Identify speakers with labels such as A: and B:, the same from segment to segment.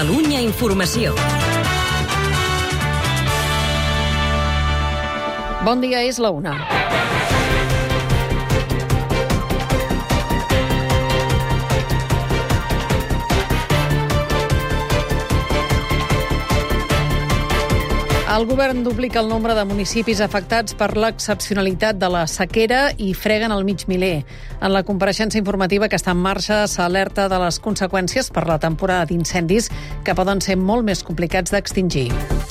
A: Catalunya Informació.
B: Bon dia, és la 1. El govern duplica el nombre de municipis afectats per l'excepcionalitat de la sequera i freguen el mig miler. En la compareixença informativa que està en marxa s'alerta de les conseqüències per la temporada d'incendis que poden ser molt més complicats d'extingir.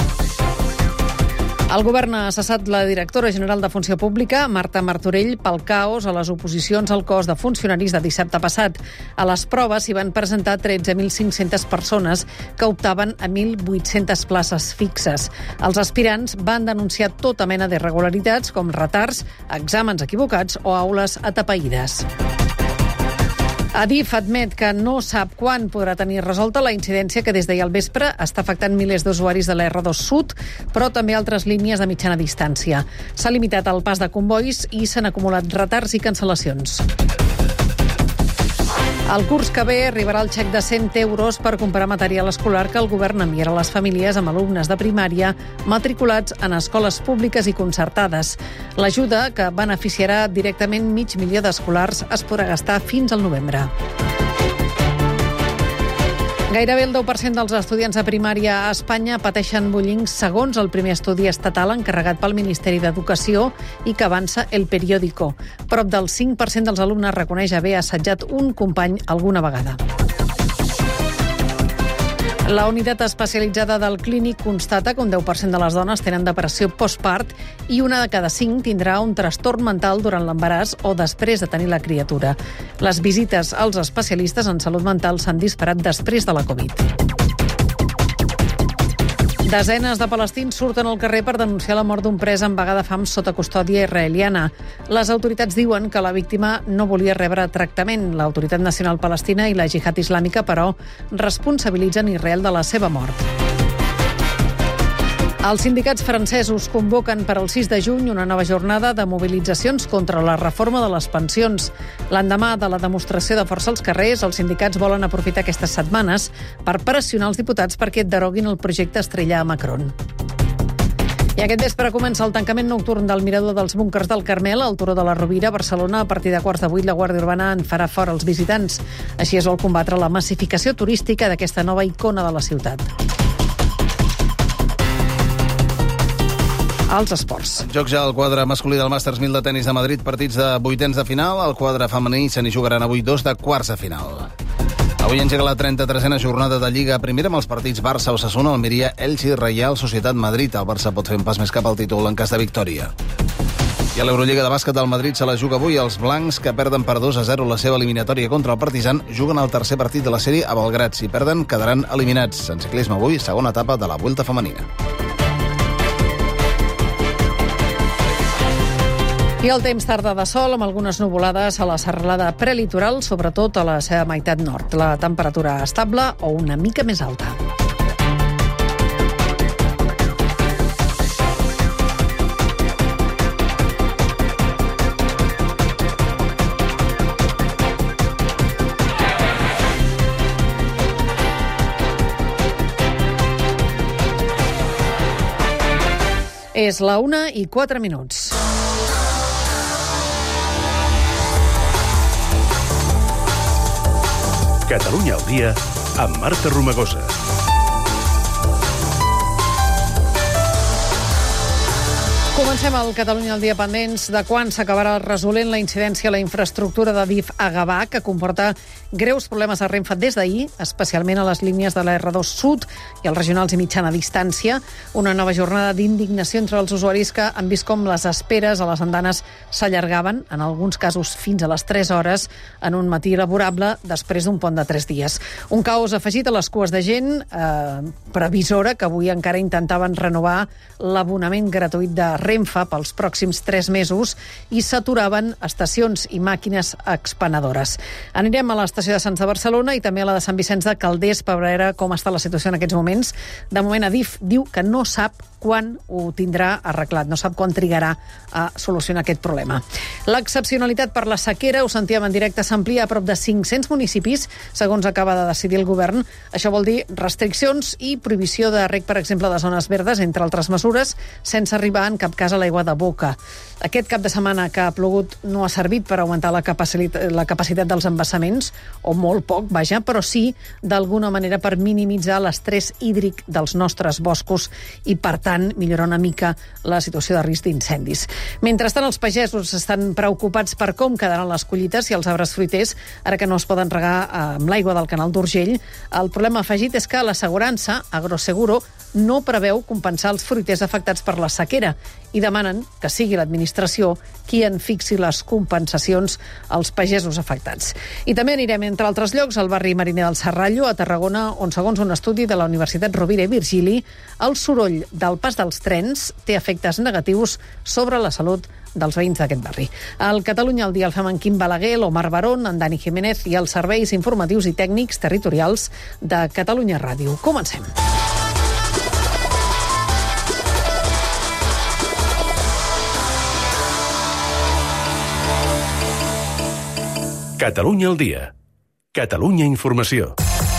B: El govern ha cessat la directora general de Funció Pública, Marta Martorell, pel caos a les oposicions al cos de funcionaris de dissabte passat. A les proves s'hi van presentar 13.500 persones que optaven a 1.800 places fixes. Els aspirants van denunciar tota mena d'irregularitats com retards, exàmens equivocats o aules atapeïdes. Adif admet que no sap quan podrà tenir resolta la incidència que des d'ahir al vespre està afectant milers d'usuaris de la R2 Sud, però també altres línies de mitjana distància. S'ha limitat el pas de convois i s'han acumulat retards i cancel·lacions. El curs que ve arribarà el xec de 100 euros per comprar material escolar que el govern enviarà a les famílies amb alumnes de primària matriculats en escoles públiques i concertades. L'ajuda, que beneficiarà directament 500.000 d'escolars, es podrà gastar fins al novembre. Gairebé el 10% dels estudiants de primària a Espanya pateixen bullying segons el primer estudi estatal encarregat pel Ministeri d'Educació i que avança El Periódico. Prop del 5% dels alumnes reconeix haver assetjat un company alguna vegada. La unitat especialitzada del Clínic constata que un 10% de les dones tenen depressió postpart i una de cada 5 tindrà un trastorn mental durant l'embaràs o després de tenir la criatura. Les visites als especialistes en salut mental s'han disparat després de la Covid. Desenes de palestins surten al carrer per denunciar la mort d'un pres en vaga de fam sota custòdia israeliana. Les autoritats diuen que la víctima no volia rebre tractament. L'Autoritat Nacional Palestina i la Jihad Islàmica, però, responsabilitzen Israel de la seva mort. Els sindicats francesos convoquen per al 6 de juny una nova jornada de mobilitzacions contra la reforma de les pensions. L'endemà de la demostració de força als carrers, els sindicats volen aprofitar aquestes setmanes per pressionar els diputats perquè deroguin el projecte estrella a Macron. I aquest vespre comença el tancament nocturn del mirador dels búnkers del Carmel al Turó de la Rovira, a Barcelona. A partir de 7:15 la Guàrdia Urbana en farà fora els visitants. Així es vol combatre la massificació turística d'aquesta nova icona de la ciutat. Els esports.
C: Jocs ja al quadre masculí del Masters 1000 de tenis de Madrid, partits de vuitens de final. Al quadre femení se n'hi jugaran avui 2 de quarts de final. Avui engega la 33a jornada de Lliga Primera amb els partits Barça-Osasuna, Almeria, Elche i Reial Societat Madrid. El Barça pot fer un pas més cap al títol en cas de victòria. I a l'Eurolliga de bàsquet del Madrid se la juga avui. Els blancs, que perden per 2-0 la seva eliminatòria contra el Partizan, juguen el tercer partit de la sèrie a Belgrad. Si perden, quedaran eliminats. En ciclisme avui, segona etapa de la Vuelta femenina.
B: I el temps tarda de sol, amb algunes nuvolades a la serralada prelitoral, sobretot a la seva meitat nord. La temperatura estable o una mica més alta. És la 1:04.
D: Catalunya al dia amb Marta Romagosa.
B: Comencem el Catalunya al dia pendents de quan s'acabarà resolent la incidència a la infraestructura d'Adif a Gavà, que comporta greus problemes a Renfe des d'ahir, especialment a les línies de la R2 Sud i els regionals i mitjana distància. Una nova jornada d'indignació entre els usuaris que han vist com les esperes a les andanes s'allargaven, en alguns casos fins a les 3 hores, en un matí laborable després d'un pont de 3 dies. Un caos afegit a les cues de gent previsora que avui encara intentaven renovar l'abonament gratuït de Renfe pels pròxims 3 mesos i s'aturaven estacions i màquines expenedores. Anirem a l'estació de Sants de Barcelona i també a la de Sant Vicenç de Calders per veure com està la situació en aquests moments. De moment, Adif diu que no sap quan ho tindrà arreglat, no sap quan trigarà a solucionar aquest problema. L'excepcionalitat per la sequera, ho sentíem en directe, s'amplia a prop de 500 municipis, segons acaba de decidir el govern. Això vol dir restriccions i prohibició de reg, per exemple, de zones verdes, entre altres mesures, sense arribar en cap cas a l'aigua de boca. Aquest cap de setmana que ha plogut no ha servit per augmentar la capacitat dels embassaments, o molt poc, vaja, però sí, d'alguna manera, per minimitzar l'estrès hídric dels nostres boscos i, per tant, millorar una mica la situació de risc d'incendis. Mentrestant, els pagesos estan preocupats per com quedaran les collites i els arbres fruiters, ara que no es poden regar amb l'aigua del canal d'Urgell. El problema afegit és que l'assegurança, Agroseguro, no preveu compensar els fruiters afectats per la sequera i demanen que sigui l'administració qui en fixi les compensacions als pagesos afectats. I també anirem, entre altres llocs, al barri mariner del Serrallo, a Tarragona, on, segons un estudi de la Universitat Rovira i Virgili, el soroll del pas dels trens té efectes negatius sobre la salut dels veïns d'aquest barri. Al Catalunya al dia el fem en Quim Balaguer, l'Omar Barón, en Dani Jiménez i els serveis informatius i tècnics territorials de Catalunya Ràdio. Comencem.
D: Catalunya al dia. Catalunya Informació.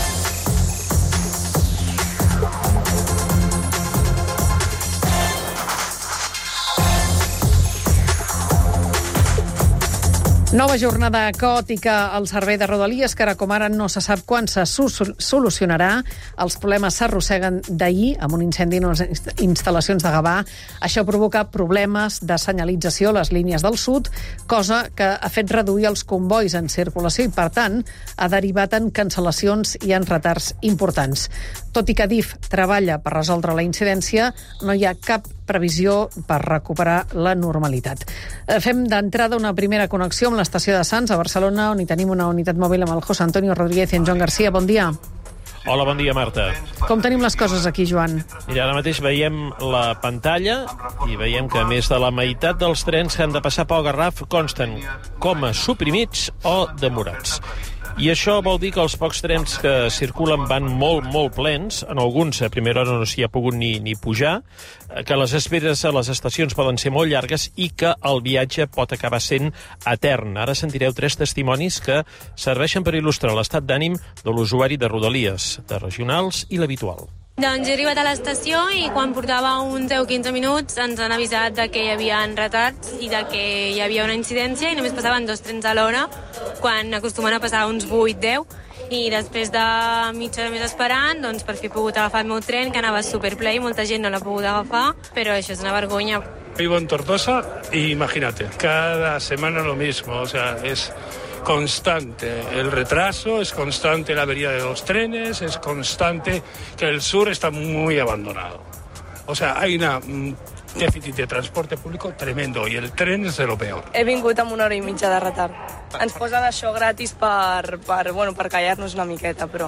B: Nova jornada caòtica al servei de Rodalies, que ara com ara no se sap quan se solucionarà. Els problemes s'arrosseguen d'ahir amb un incendi en unes instal·lacions de Gavà. Això provoca problemes de senyalització a les línies del sud, cosa que ha fet reduir els convois en circulació i, per tant, ha derivat en cancel·lacions i en retards importants. Tot i que DIF treballa per resoldre la incidència, no hi ha cap previsió per recuperar la normalitat. Fem d'entrada una primera connexió amb l'estació de Sants, a Barcelona, on hi tenim una unitat mòbil amb el José Antonio Rodríguez i en Joan Garcia. Bon dia.
A: Hola, bon dia, Marta.
B: Com tenim les coses aquí, Joan?
A: Mira, ara mateix veiem la pantalla i veiem que més de la meitat dels trens que han de passar pel Garraf consten com a suprimits o demorats. I això vol dir que els pocs trens que circulen van molt, molt plens. En alguns a primera hora no s'hi ha pogut ni pujar, que les esperes a les estacions poden ser molt llargues i que el viatge pot acabar sent etern. Ara sentireu 3 testimonis que serveixen per il·lustrar l'estat d'ànim de l'usuari de Rodalies, de regionals i l'habitual.
E: Doncs he arribat a l'estació i quan portava uns 10 o 15 minuts ens han avisat de que hi havia retards i de que hi havia una incidència i només passaven 2 trens a l'hora, quan acostumen a passar uns 8-10. I després de mitja hora més esperant, doncs per fi he pogut agafar el meu tren, que anava superple i molta gent no l'ha pogut agafar, però això és una vergonya.
F: Vivo en Tortosa y imagínate, cada semana lo mismo, o sea, es constante el retraso, es constante la avería de los trenes, es constante que el sur está muy abandonado. O sea, hay un déficit de transporte público tremendo y el tren es de lo peor.
G: He vingut amb 1 hora i mitja de retard. Ens posen això gratis per callar-nos una miqueta, però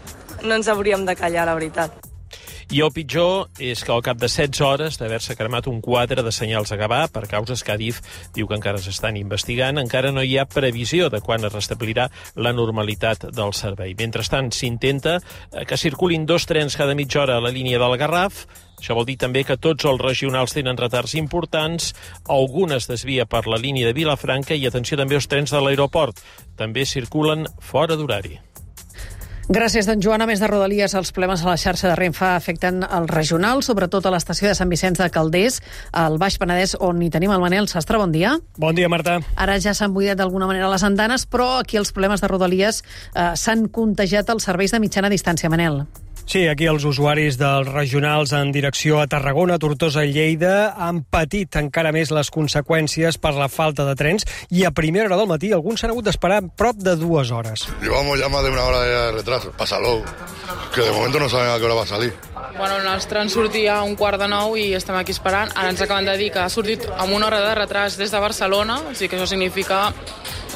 G: no ens hauríem de callar, la veritat.
A: I el pitjor és que al cap de 16 hores d'haver-se cremat un quadre de senyals a Gavà per causes que Adif diu que encara s'estan investigant, encara no hi ha previsió de quan es restablirà la normalitat del servei. Mentrestant, s'intenta que circulin 2 trens cada mitja hora a la línia del Garraf. Això vol dir també que tots els regionals tenen retards importants, algunes desvia per la línia de Vilafranca i, atenció, també els trens de l'aeroport. També circulen fora d'horari.
B: Gràcies, d'en Joan. A més de Rodalies, els problemes a la xarxa de Renfe afecten el regional, sobretot a l'estació de Sant Vicenç de Calders, al Baix Penedès, on hi tenim el Manel Sastre. Bon dia.
H: Bon dia, Marta.
B: Ara ja s'han buidat d'alguna manera les andanes, però aquí els problemes de Rodalies s'han contagiat als serveis de mitjana distància, Manel.
H: Sí, aquí els usuaris dels regionals en direcció a Tarragona, Tortosa i Lleida han patit encara més les conseqüències per la falta de trens i a primera hora del matí alguns s'han hagut d'esperar prop de 2 hores.
I: Llevamos ya más de 1 hora de retraso. Pásalo, que de momento no saben a qué hora va a salir.
J: Bueno, el nostre tren sortia a 8:45 i estem aquí esperant. Ara ens acaben de dir que ha sortit amb 1 hora de retras des de Barcelona, o sigui que això significa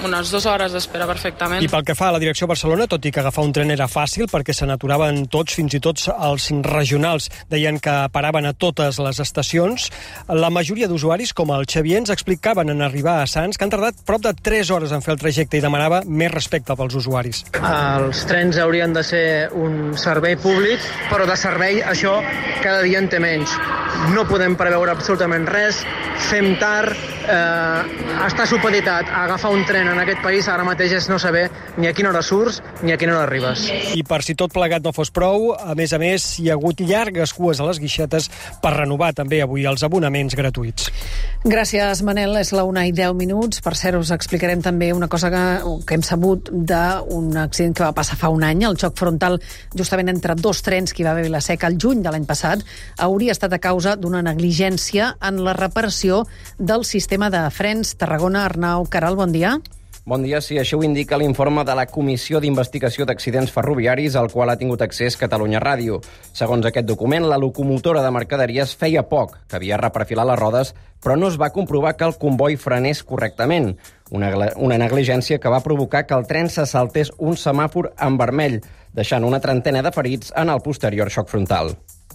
J: unes 2 hores d'espera perfectament.
H: I pel que fa a la direcció a Barcelona, tot i que agafar un tren era fàcil perquè se n'aturaven tots, fins i tot els regionals deien que paraven a totes les estacions, la majoria d'usuaris, com el Xavier, ens explicaven en arribar a Sants que han tardat prop de 3 hores en fer el trajecte i demanava més respecte pels usuaris.
K: Els trens haurien de ser un servei públic, però de servei això cada dia en té menys. No podem preveure absolutament res, fem tard, està supeditat a agafar un tren en aquest país ara mateix és no saber ni a quina hora surts ni a quina hora arribes.
H: I per si tot plegat no fos prou, a més, hi ha hagut llargues cues a les guixetes per renovar també avui els abonaments gratuïts.
B: Gràcies, Manel. És la 1:10. Per cert, us explicarem també una cosa que hem sabut d'un accident que va passar fa un any, el xoc frontal justament entre 2 trens que hi va haver a Vila-seca el juny de l'any passat, hauria estat a causa d'una negligència en la reparació del sistema de frens. Tarragona, Arnau Caral, bon dia.
L: Bon dia, sí, això ho indica l'informe de la Comissió d'Investigació d'Accidents Ferroviaris, al qual ha tingut accés Catalunya Ràdio. Segons aquest document, la locomotora de mercaderies feia poc que havia reperfilat les rodes, però no es va comprovar que el comboi frenés correctament. Una negligència que va provocar que el tren se saltés un semàfor en vermell, deixant una trentena de ferits en el posterior xoc frontal.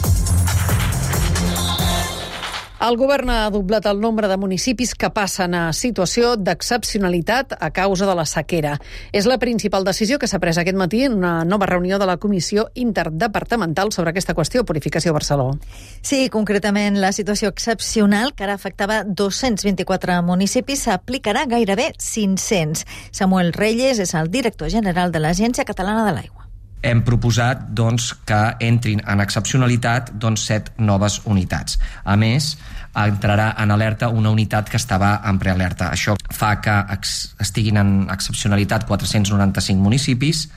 B: El govern ha doblat el nombre de municipis que passen a situació d'excepcionalitat a causa de la sequera. És la principal decisió que s'ha pres aquest matí en una nova reunió de la Comissió Interdepartamental sobre aquesta qüestió, Purificació Barcelona.
M: Sí, concretament la situació excepcional que ara afectava 224 municipis s'aplicarà gairebé 500. Samuel Reyes és el director general de l'Agència Catalana de l'Aigua.
N: Hem proposat que entrin en excepcionalitat 7 noves unitats. A més, entrarà en alerta una unitat que estava en prealerta. Això fa que estiguin en excepcionalitat 495 municipis,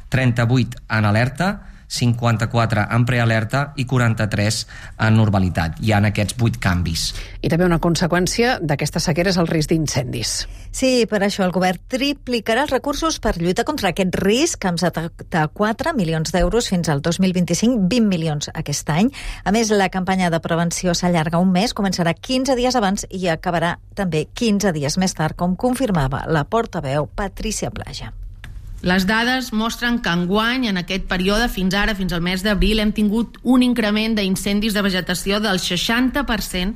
N: 38 en alerta, 54 en prealerta i 43 en normalitat. Hi ha aquests 8 canvis.
B: I també una conseqüència d'aquesta sequera és el risc d'incendis.
M: Sí, per això el govern triplicarà els recursos per lluitar contra aquest risc amb 74 milions d'euros fins al 2025, 20 milions aquest any. A més, la campanya de prevenció s'allarga un mes, començarà 15 dies abans i acabarà també 15 dies més tard, com confirmava la portaveu Patricia Plaja.
O: Les dades mostren que enguany, en aquest període, fins ara, fins al mes d'abril, hem tingut un increment d'incendis de vegetació del 60%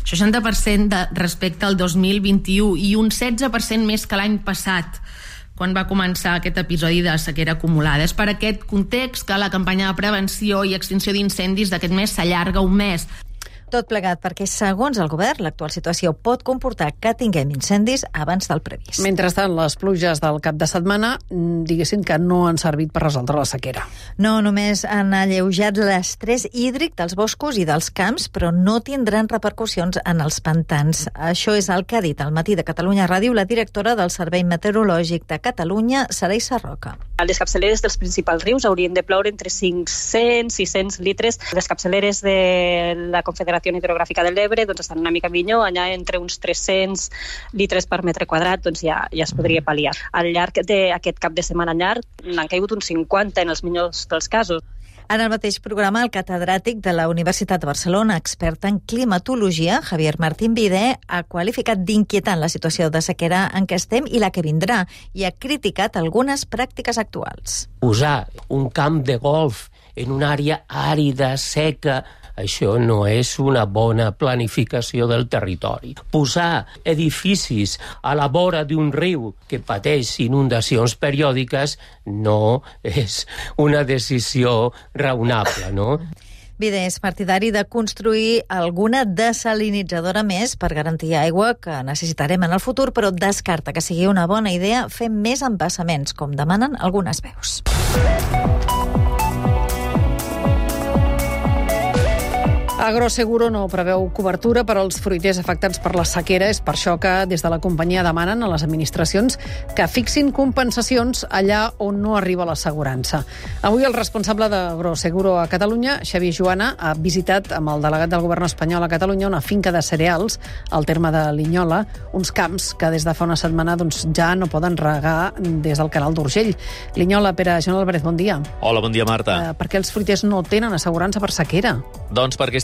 O: respecte al 2021 i un 16% més que l'any passat, quan va començar aquest episodi de sequera acumulada. És per aquest context que la campanya de prevenció i extinció d'incendis d'aquest mes s'allarga un mes.
M: Tot plegat perquè, segons el govern, l'actual situació pot comportar que tinguem incendis abans del previst.
B: Mentrestant, les pluges del cap de setmana, diguéssim que no han servit per resoldre la sequera.
M: No, només han alleujat l'estrès hídric dels boscos i dels camps, però no tindran repercussions en els pantans. Això és el que ha dit al Matí de Catalunya Ràdio la directora del Servei Meteorològic de Catalunya, Saray Sarroca.
P: A les capçaleres dels principals rius haurien de ploure entre 500 i 600 litres. Les capçaleres de la Confederació Hidrogràfica de l'Ebre estan una mica millor, allà entre uns 300 litres per metre quadrat ja es podria pal·liar. Al llarg d'aquest cap de setmana llarg n'han caigut uns 50 en els millors dels casos.
M: En el mateix programa, el catedràtic de la Universitat de Barcelona, expert en climatologia, Javier Martín Vidé, ha qualificat d'inquietant la situació de sequera en què estem i la que vindrà, i ha criticat algunes pràctiques actuals.
Q: Posar un camp de golf en una àrea àrida, seca, això no és una bona planificació del territori. Posar edificis a la vora d'un riu que pateix inundacions periòdiques no és una decisió raonable, no?
M: Vidé és partidari de construir alguna desalinitzadora més per garantir aigua que necessitarem en el futur, però descarta que sigui una bona idea fer més embassaments, com demanen algunes veus.
B: Agroseguro no preveu cobertura per als fruiters afectats per la sequera. És per això que des de la companyia demanen a les administracions que fixin compensacions allà on no arriba l'assegurança. Avui el responsable d'Agroseguro a Catalunya, Xavier Joana, ha visitat amb el delegat del govern espanyol a Catalunya una finca de cereals al terme de Linyola, uns camps que des de fa una setmana ja no poden regar des del canal d'Urgell. Linyola, Pere Joan Álvarez, bon dia.
R: Hola, bon dia, Marta.
B: Per què els fruiters no tenen assegurança per sequera?
R: Doncs perquè es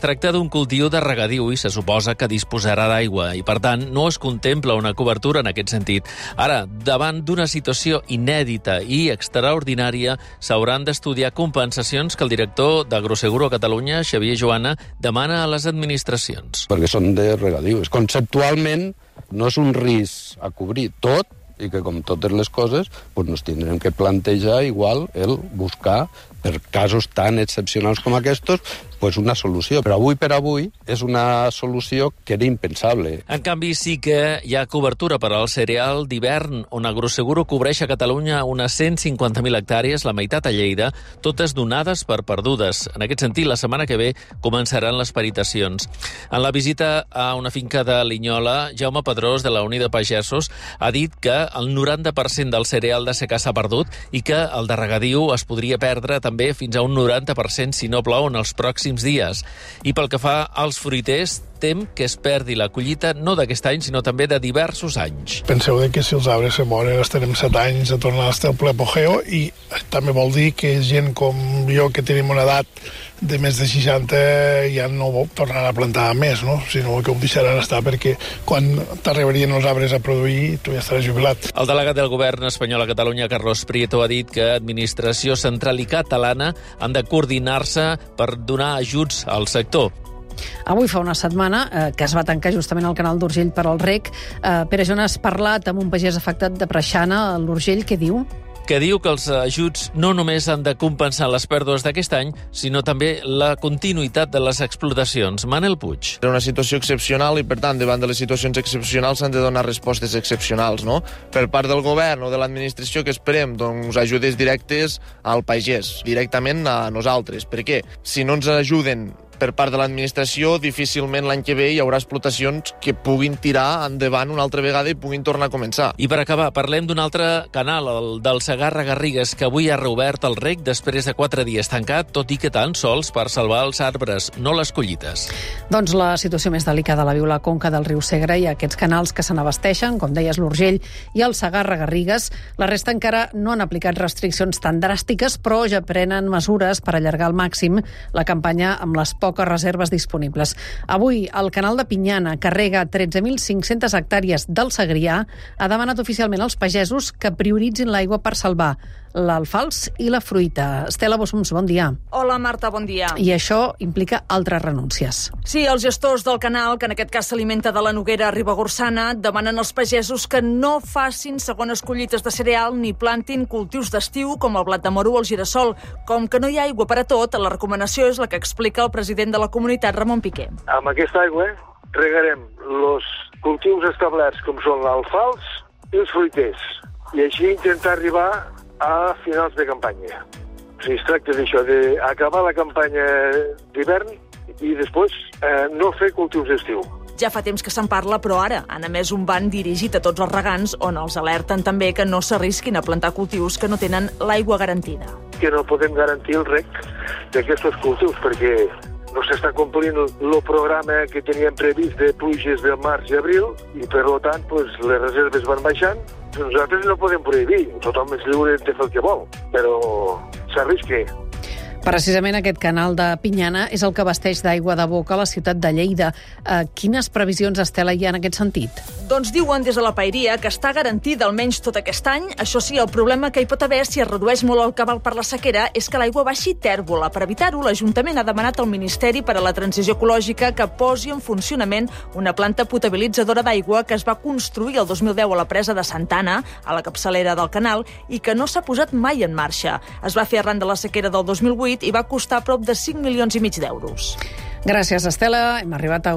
R: tracta d'un cultiu de regadiu i se suposa que disposarà d'aigua i, per tant, no es contempla una cobertura en aquest sentit. Ara, davant d'una situació inèdita i extraordinària, s'hauran d'estudiar compensacions que el director d'Agroseguro a Catalunya, Xavier Joana, demana a les administracions.
S: Perquè són de regadiu. Conceptualment no és un risc a cobrir tot, i que, com totes les coses, nos tindrem que plantejar igual el buscar, per casos tan excepcionals com aquests, una solució. Però avui per avui és una solució que era impensable.
R: En canvi, sí que hi ha cobertura per al cereal d'hivern, on Agroseguro cobreix a Catalunya unes 150.000 hectàrees, la meitat a Lleida, totes donades per perdudes. En aquest sentit, la setmana que ve començaran les peritacions. En la visita a una finca de Linyola, Jaume Pedrós, de la Unió de Pagesos, ha dit que el 90% del cereal de secà s'ha perdut i que el de regadiu es podria perdre també fins a un 90% si no plou en els pròxims dies. I pel que fa als fruiters, tem que es perdi la collita no d'aquest any, sinó també de diversos anys.
T: Penseu que si els arbres se moren estarem 7 anys a tornar a estar al ple apogeu, i també vol dir que gent com jo, que tenim una edat de més de 60, ja no tornarà a plantar més, no? Sinó que ho deixaran estar, perquè quan t'arribarien els arbres a produir, tu ja estaràs jubilat.
R: El delegat del govern espanyol a Catalunya, Carlos Prieto, ha dit que administració central i catalana han de coordinar-se per donar ajuts al sector.
B: Avui fa una setmana que es va tancar justament el canal d'Urgell per al rec. Pere Joan, has parlat amb un pagès afectat de Preixana, a l'Urgell, què diu?
R: Que diu que els ajuts no només han de compensar les pèrdues d'aquest any, sinó també la continuïtat de les explotacions. Manel Puig.
U: Era una situació excepcional i, per tant, davant de les situacions excepcionals s'han de donar respostes excepcionals, no? Per part del govern o de l'administració, que esperem? Doncs ajudes directes al pagès, directament a nosaltres. Per què? Si no ens ajuden per part de l'administració, difícilment l'any que ve hi haurà explotacions que puguin tirar endavant una altra vegada i puguin tornar a començar.
R: I per acabar, parlem d'un altre canal, el del Segarra-Garrigues, que avui ha reobert el rec després de 4 dies tancat, tot i que tan sols per salvar els arbres, no les collites.
B: Doncs la situació més delicada la viu la conca del riu Segre i aquests canals que se n'abasteixen, com deies, l'Urgell i el Segarra-Garrigues. La resta encara no han aplicat restriccions tan dràstiques, però ja prenen mesures per allargar al màxim la campanya amb les poques reserves disponibles. Avui, el canal de Pinyana, que rega 13.500 hectàrees del Segrià, ha demanat oficialment als pagesos que prioritzin l'aigua per salvar l'alfals i la fruita. Estela Bossums, bon dia.
V: Hola, Marta, bon dia.
B: I això implica altres renúncies.
V: Sí, els gestors del canal, que en aquest cas s'alimenta de la Noguera Ribagorçana, demanen als pagesos que no facin segones collites de cereal ni plantin cultius d'estiu com el blat de moro o el girassol. Com que no hi ha aigua per a tot, la recomanació és la que explica el president de la comunitat, Ramon Piqué.
W: Amb aquesta aigua regarem els cultius establerts com són l'alfals i els fruiters, i així intentar arribar a finals de campanya. O sigui, es tracta d'això, d'acabar la campanya d'hivern i després no fer cultius d'estiu.
V: Ja fa temps que se'n parla, però ara han emès un ban dirigit a tots els regants on els alerten també que no s'arrisquin a plantar cultius que no tenen l'aigua garantida.
W: Que no podem garantir el rec d'aquests cultius perquè no s'està complint el programa que teníem previst de pluges de març i abril i, per tant, les reserves van baixant. Nosaltres no podem prohibir, tothom és lliure de fer el que vol, però s'arrisca.
B: Precisament aquest canal de Pinyana és el que abasteix d'aigua de boca a la ciutat de Lleida. Quines previsions, Estela, hi ha en aquest sentit?
V: Doncs diuen des de la paeria que està garantida almenys tot aquest any. Això sí, el problema que hi pot haver si es redueix molt el cabal per la sequera és que l'aigua baixi tèrbola. Per evitar-ho, l'Ajuntament ha demanat al Ministeri per a la Transició Ecològica que posi en funcionament una planta potabilitzadora d'aigua que es va construir el 2010 a la presa de Santana, a la capçalera del canal, i que no s'ha posat mai en marxa. Es va fer arran de la sequera del 2008 i va costar prop de 5,5 milions d'euros.
B: Gràcies, Estela. Hem arribat a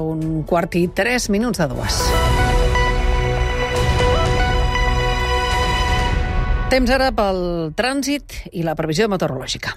B: 1:43 Temps ara pel trànsit i la previsió meteorològica.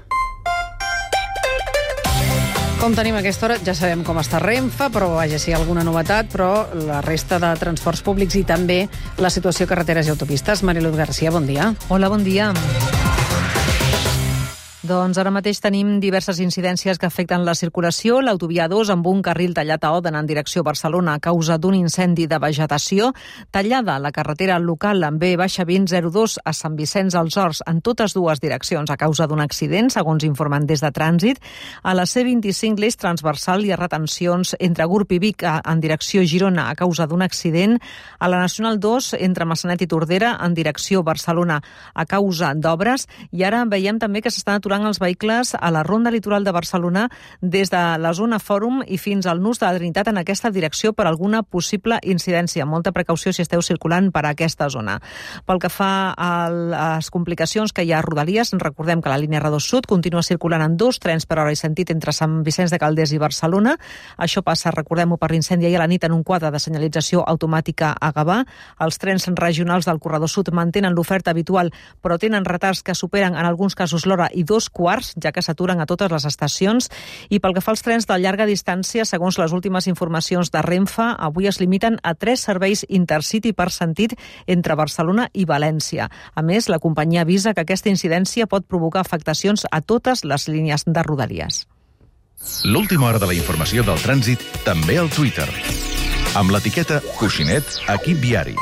B: Com tenim a aquesta hora, ja sabem com està Renfe, però vaja, si hi ha alguna novetat, però la resta de transports públics i també la situació a carreteres i autopistes. Mariluz García, bon dia.
X: Hola, bon dia.
B: Doncs ara mateix tenim diverses incidències que afecten la circulació. L'autovia 2 amb un carril tallat a Òdena en direcció a Barcelona a causa d'un incendi de vegetació. Tallada la carretera local amb B-2002 a Sant Vicenç als Horts en totes dues direccions a causa d'un accident, segons informen des de Trànsit. A la C25 l'eix transversal hi ha retencions entre Gurb i Vic en direcció Girona a causa d'un accident. A la Nacional 2 entre Massanet i Tordera en direcció Barcelona a causa d'obres. I ara veiem també que s'estan aturant els vehicles a la Ronda Litoral de Barcelona des de la zona Fòrum i fins al Nus de la Trinitat en aquesta direcció per alguna possible incidència. Molta precaució si esteu circulant per aquesta zona. Pel que fa a les complicacions que hi ha a Rodalies, recordem que la línia R2 Sud continua circulant en 2 trens per hora i sentit entre Sant Vicenç de Calders i Barcelona. Això passa, recordem-ho, per l'incendi ahir a la nit en un quadre de senyalització automàtica a Gavà. Els trens regionals del corredor sud mantenen l'oferta habitual, però tenen retards que superen en alguns casos l'hora i 2 quarts, ja que s'aturen a totes les estacions. I pel que fa als trens de llarga distància, segons les últimes informacions de Renfe, avui es limiten a 3 serveis Intercity per sentit entre Barcelona i València. A més, la companyia avisa que aquesta incidència pot provocar afectacions a totes les línies de Rodalies.
C: L'última hora de la informació del trànsit també al Twitter. Amb l'etiqueta Coixinet Equip Viari.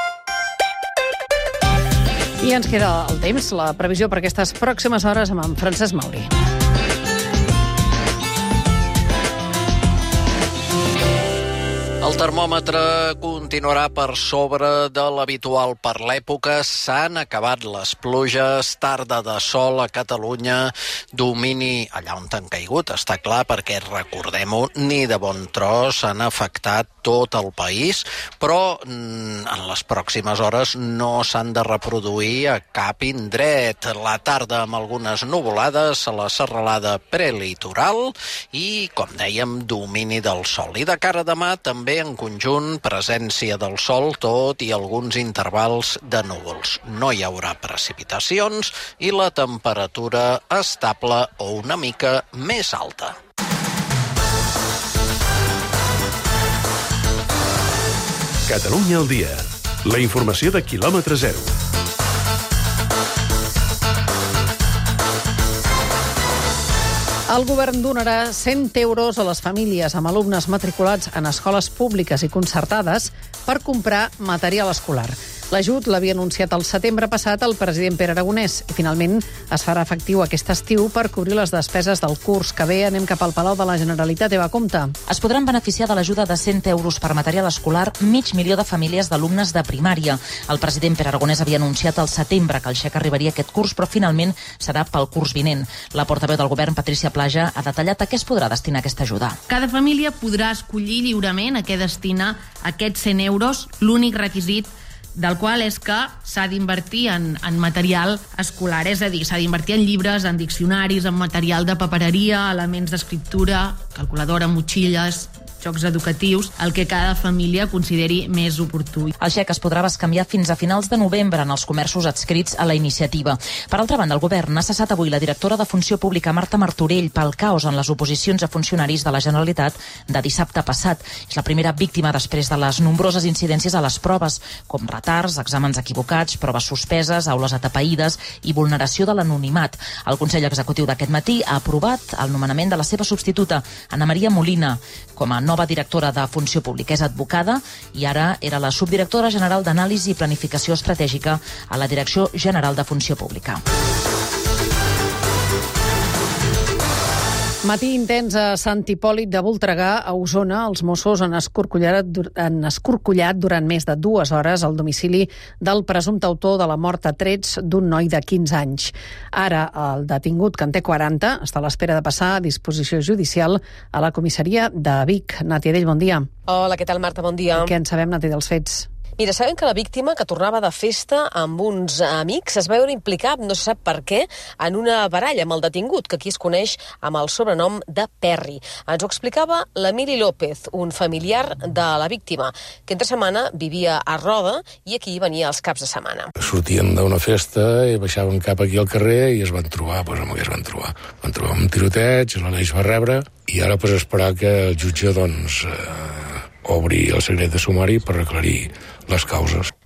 B: I ens queda el temps, la previsió per aquestes pròximes hores amb en Francesc Mauri.
D: El termòmetre continuarà per sobre de l'habitual per l'època. S'han acabat les pluges, tarda de sol a Catalunya, domini allà on han caigut, està clar, perquè recordem-ho, ni de bon tros han afectat tot el país, però en les pròximes hores no s'han de reproduir a cap indret. La tarda amb algunes nuvolades a la serralada prelitoral i, com dèiem, domini del sol. I de cara a demà també en conjunt presència del sol, tot i alguns intervals de núvols. No hi haurà precipitacions i la temperatura estable o una mica més alta.
E: Catalunya al dia. La informació de quilòmetre zero.
B: El govern donarà 100 euros a les famílies amb alumnes matriculats en escoles públiques i concertades per comprar material escolar. L'ajut l'havia anunciat el setembre passat el president Pere Aragonès i finalment es farà efectiu aquest estiu per cobrir les despeses del curs que ve. Anem cap al Palau de la Generalitat. Eva, compte.
X: Es podran beneficiar de l'ajuda de 100 euros per material escolar 500.000 de famílies d'alumnes de primària. El president Pere Aragonès havia anunciat al setembre que el xec arribaria aquest curs, però finalment serà pel curs vinent. La portaveu del govern, Patricia Plaja, ha detallat a què es podrà destinar aquesta ajuda.
O: Cada família podrà escollir lliurement a què destinar aquests 100 euros. L'únic requisit del qual és que s'ha d'invertir en material escolar, és a dir, s'ha d'invertir en llibres, en diccionaris, en material de papereria, elements d'escriptura, calculadora, motxilles, jocs educatius, el que cada família consideri més oportú.
X: El xec es podrà bescanviar fins a finals de novembre en els comerços adscrits a la iniciativa. Per altra banda, el govern ha cessat avui la directora de Funció Pública, Marta Martorell, pel caos en les oposicions a funcionaris de la Generalitat de dissabte passat. És la primera víctima després de les nombroses incidències a les proves, com retards, exàmens equivocats, proves suspeses, aules atapeïdes i vulneració de l'anonimat. El Consell Executiu d'aquest matí ha aprovat el nomenament de la seva substituta, Ana Maria Molina, com a nova directora de Funció Pública. És advocada i ara era la subdirectora general d'Anàlisi i Planificació Estratègica a la Direcció General de Funció Pública.
B: Matí intens a Sant Hipòlit de Voltregà, a Osona. Els Mossos han escorcollat durant més de 2 hores al domicili del presumpte autor de la mort a trets d'un noi de 15 anys. Ara, el detingut, que en té 40, està a l'espera de passar a disposició judicial a la comissaria de Vic. Nàtia Dell, bon dia.
Y: Hola, què tal, Marta? Bon dia.
B: Què en sabem, Nàtia, dels fets?
Y: Mira, sabem que la víctima, que tornava de festa amb uns amics, es va veure implicat, no se sap per què, en una baralla amb el detingut, que aquí es coneix amb el sobrenom de Perri. Ens ho explicava l'Emili López, un familiar de la víctima, que entre setmana vivia a Roda i aquí venia els caps de setmana.
Z: Sortien d'una festa i baixaven cap aquí al carrer i es van trobar, amb què es van trobar? Van trobar un tiroteig, l'Aleix va rebre i ara esperar que el jutge obri el secret de sumari per aclarir les causes.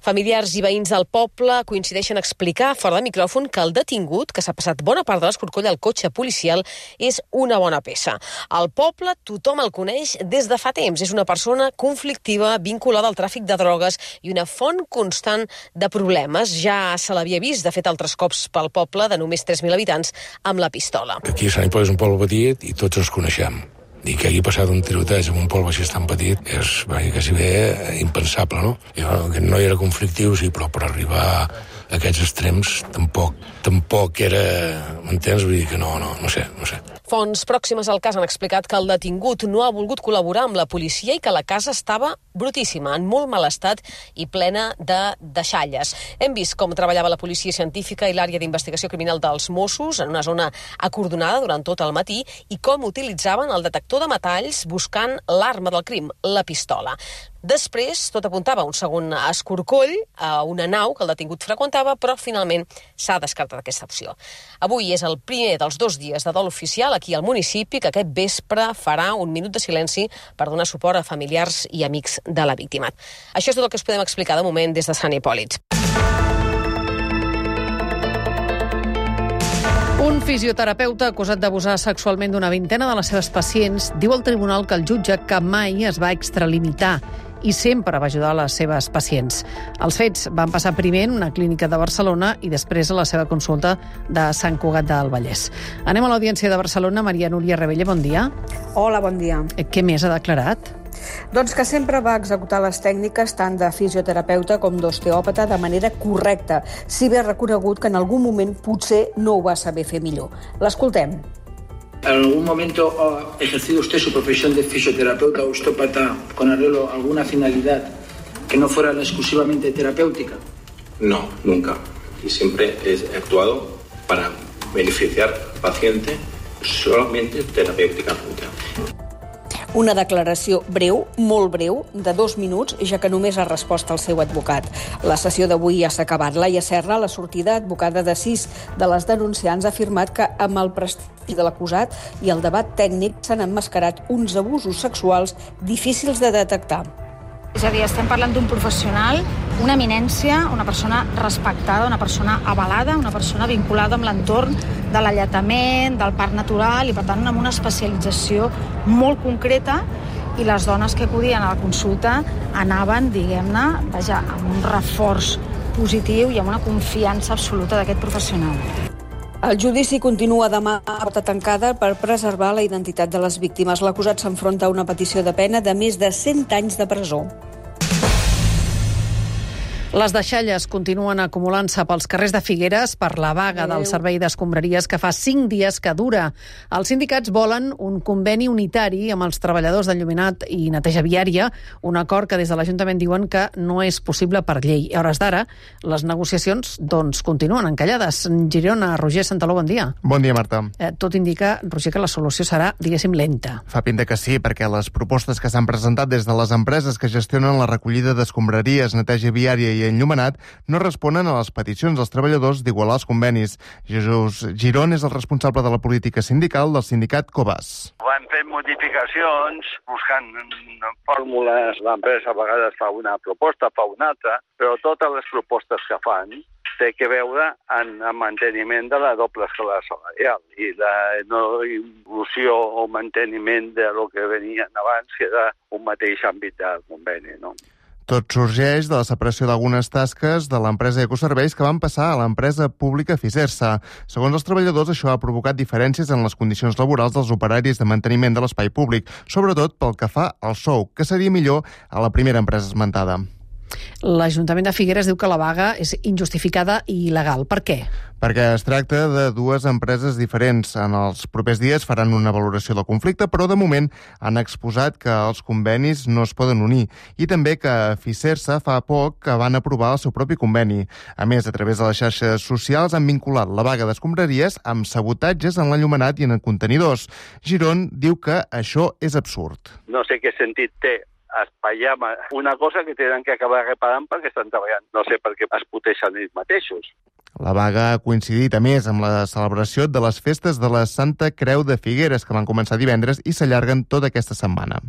Y: Familiars i veïns del poble coincideixen a explicar fora de micròfon que el detingut, que s'ha passat bona part de l'escorcoll al cotxe policial, és una bona peça. Al poble tothom el coneix des de fa temps. És una persona conflictiva, vinculada al tràfic de drogues i una font constant de problemes. Ja se l'havia vist, de fet, altres cops pel poble de només 3.000 habitants amb la pistola.
Z: Aquí a Sant Hipòlit és un poble petit i tots ens coneixem. I que hagi passat un tiroteig en un poble així tan petit és quasi bé impensable, no? Que no era conflictiu, sí, però per arribar a aquests extrems tampoc era... M'entens? Vull dir que no sé.
Y: Fonts pròximes al cas han explicat que el detingut no ha volgut col·laborar amb la policia i que la casa estava brutíssima, en molt mal estat i plena de deixalles. Hem vist com treballava la policia científica i l'àrea d'investigació criminal dels Mossos en una zona acordonada durant tot el matí i com utilitzaven el detector de metalls buscant l'arma del crim, la pistola. Després, tot apuntava a un segon escorcoll, a una nau que el detingut freqüentava, però finalment s'ha descartat aquesta opció. Avui és el primer dels 2 dies de dol oficial aquí al municipi, que aquest vespre farà un minut de silenci per donar suport a familiars i amics de la víctima. Això és tot el que us podem explicar de moment des de Sant Hipòlit.
B: Un fisioterapeuta acusat d'abusar sexualment d'una vintena de les seves pacients diu al tribunal que el jutge que mai es va extralimitar i sempre va ajudar les seves pacients. Els fets van passar primer en una clínica de Barcelona i després a la seva consulta de Sant Cugat del Vallès. Anem a l'Audiència de Barcelona. Maria Núria Rebella, bon dia.
A: Hola, bon dia.
B: Què més ha declarat?
A: Doncs que sempre va executar les tècniques tant de fisioterapeuta com d'osteòpata de manera correcta, si bé ha reconegut que en algun moment potser no ho va saber fer millor. L'escoltem.
F: ¿En algún momento ha ejercido usted su profesión de fisioterapeuta o osteópata con arreglo a alguna finalidad que no fuera exclusivamente terapéutica?
G: No, nunca. Y siempre he actuado para beneficiar al paciente solamente terapèuticament.
A: Una declaració breu, molt breu, de 2 minuts, ja que només ha respost al seu advocat. La sessió d'avui ja s'ha acabat. Laia Serra, a la sortida, advocada de 6 de les denunciants, ha afirmat que amb el prestigi de l'acusat i el debat tècnic s'han emmascarat uns abusos sexuals difícils de detectar.
I: És a dir, estem parlant d'un professional, una eminència, una persona respectada, una persona avalada, una persona vinculada amb l'entorn de l'alletament, del parc natural i, per tant, amb una especialització molt concreta, i les dones que acudien a la consulta anaven, diguem-ne, amb un reforç positiu i amb una confiança absoluta d'aquest professional.
A: El judici continua demà a porta tancada per preservar la identitat de les víctimes. L'acusat s'enfronta a una petició de pena de més de 100 anys de presó.
B: Les deixalles continuen acumulant-se pels carrers de Figueres per la vaga del servei d'escombraries que fa 5 dies que dura. Els sindicats volen un conveni unitari amb els treballadors d'enllumenat i neteja viària, un acord que des de l'Ajuntament diuen que no és possible per llei. A hores d'ara, les negociacions continuen encallades. Girona, Roger Santaló, bon dia.
J: Bon dia, Marta.
B: Tot indica, Roger, que la solució serà, diguéssim, lenta.
J: Fa pinta que sí, perquè les propostes que s'han presentat des de les empreses que gestionen la recollida d'escombraries, neteja viària i enllumenat no responen a les peticions dels treballadors d'igualar els convenis. Jesús Girón és el responsable de la política sindical del sindicat Cobas.
K: Van fent modificacions, buscant fórmules. L'empresa a vegades fa una proposta, fa una altra, però totes les propostes que fan té que veure en el manteniment de la doble escala salarial i la no evolució o manteniment de lo que venien abans, que era un mateix àmbit del conveni, no?
J: Tot sorgeix de la separació d'algunes tasques de l'empresa Ecoserveis que van passar a l'empresa pública Fisersa. Segons els treballadors, això ha provocat diferències en les condicions laborals dels operaris de manteniment de l'espai públic, sobretot pel que fa al sou, que seria millor a la primera empresa esmentada.
B: L'Ajuntament de Figueres diu que la vaga és injustificada i il·legal. Per què?
J: Perquè es tracta de 2 empreses diferents. En els propers dies faran una valoració del conflicte, però de moment han exposat que els convenis no es poden unir i també que Fisersa fa poc que van aprovar el seu propi conveni. A més, a través de les xarxes socials han vinculat la vaga d'escombraries amb sabotatges en l'enllumenat i en contenidors. Girón diu que això és absurd.
K: No sé què sentit té espaiar una cosa que tenen que acabar reparant perquè estan treballant. No sé per què es poteixen ells mateixos.
J: La vaga ha coincidit, a més, amb la celebració de les festes de la Santa Creu de Figueres, que van començar divendres i s'allarguen tota aquesta setmana.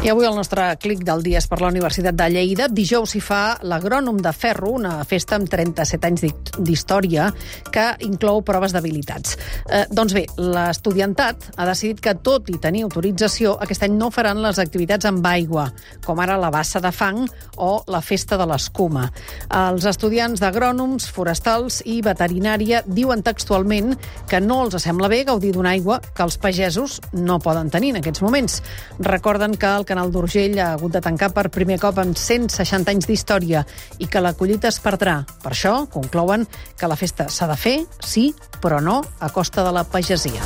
B: I avui el nostre clic del dia és per la Universitat de Lleida. Dijous s'hi fa l'Agrònom de Ferro, una festa amb 37 anys d'història que inclou proves d'habilitats. Doncs bé, l'estudiantat ha decidit que, tot i tenir autorització, aquest any no faran les activitats amb aigua, com ara la bassa de fang o la festa de l'escuma. Els estudiants d'agrònoms, forestals i veterinària diuen textualment que no els sembla bé gaudir d'una aigua que els pagesos no poden tenir en aquests moments. Recorden que el Canal d'Urgell ha hagut de tancar per primer cop en 160 anys d'història i que la collita es perdrà. Per això conclouen que la festa s'ha de fer, sí, però no a costa de la pagesia.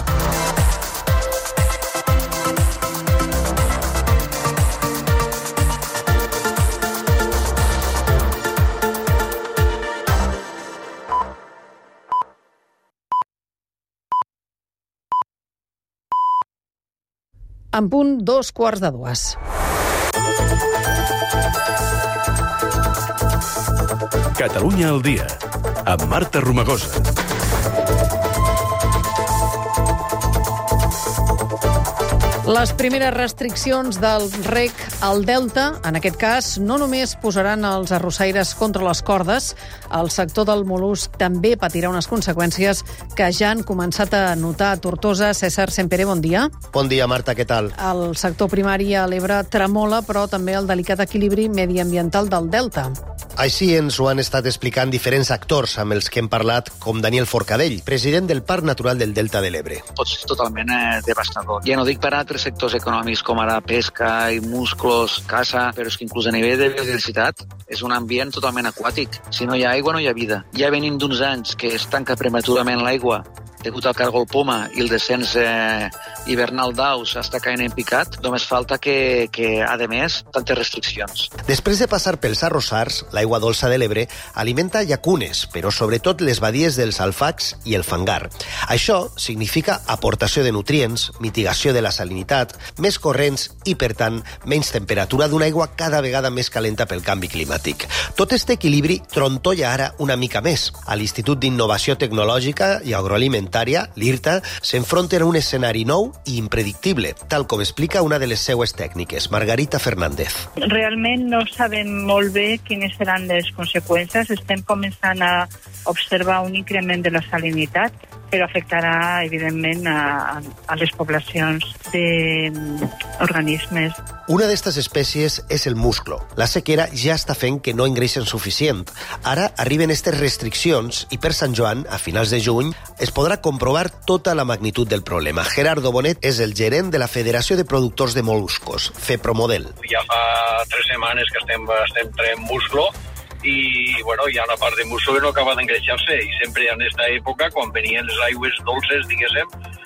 B: En punt 2:15.
E: Catalunya al dia, amb Marta Romagosa.
B: Les primeres restriccions del reg al Delta, en aquest cas, no només posaran els arrossaires contra les cordes, el sector del mol·lusc també patirà unes conseqüències que ja han començat a notar a Tortosa. César Sempere, bon dia.
H: Bon dia, Marta, què tal?
B: El sector primari a l'Ebre tremola, però també el delicat equilibri mediambiental del Delta.
H: Així ens ho han estat explicant diferents actors amb els que hem parlat, com Daniel Forcadell, president del Parc Natural del Delta de l'Ebre.
L: Pot ser totalment devastador. Ja no dic per altres sectors econòmics com ara pesca i musclos, caça, però és que inclús a nivell de biodiversitat és un ambient totalment aquàtic. Si no hi ha aigua, no hi ha vida. Ja venim d'uns anys que es tanca prematurament l'aigua degut al cargol poma i el descens hivernal d'aus està caient en picat, només falta que a més, tantes restriccions.
H: Després de passar pels arrossars, l'aigua dolça de l'Ebre alimenta llacunes, però sobretot les badies dels alfacs i el fangar. Això significa aportació de nutrients, mitigació de la salinitat, més corrents i, per tant, menys temperatura d'una aigua cada vegada més calenta pel canvi climàtic. Tot este equilibri trontolla ara una mica més. A l'Institut d'Innovació Tecnològica i Agroalimentària, l'IRTA, s'enfronta a un escenari nou i impredictible, tal com explica una de les seues tècniques, Margarita Fernández.
M: Realment no sabem molt bé quines seran les conseqüències. Estem començant a observar un increment de la salinitat, però afectarà, evidentment, a les poblacions d'organismes.
H: Una d'aquestes espècies és el musclo. La sequera ja està fent que no engreixen suficient. Ara arriben aquestes restriccions i per Sant Joan, a finals de juny, es podrà comprovar tota la magnitud del problema. Gerardo Bonet és el gerent de la Federació de Productors de Mol·luscos, FEPROMODEL.
N: Ja fa 3 setmanes que estem traient musclo i bueno, hi ha una part de musclo que no acaba d'engreixar-se i sempre en aquesta època, quan venien les aigües dolces, diguéssim,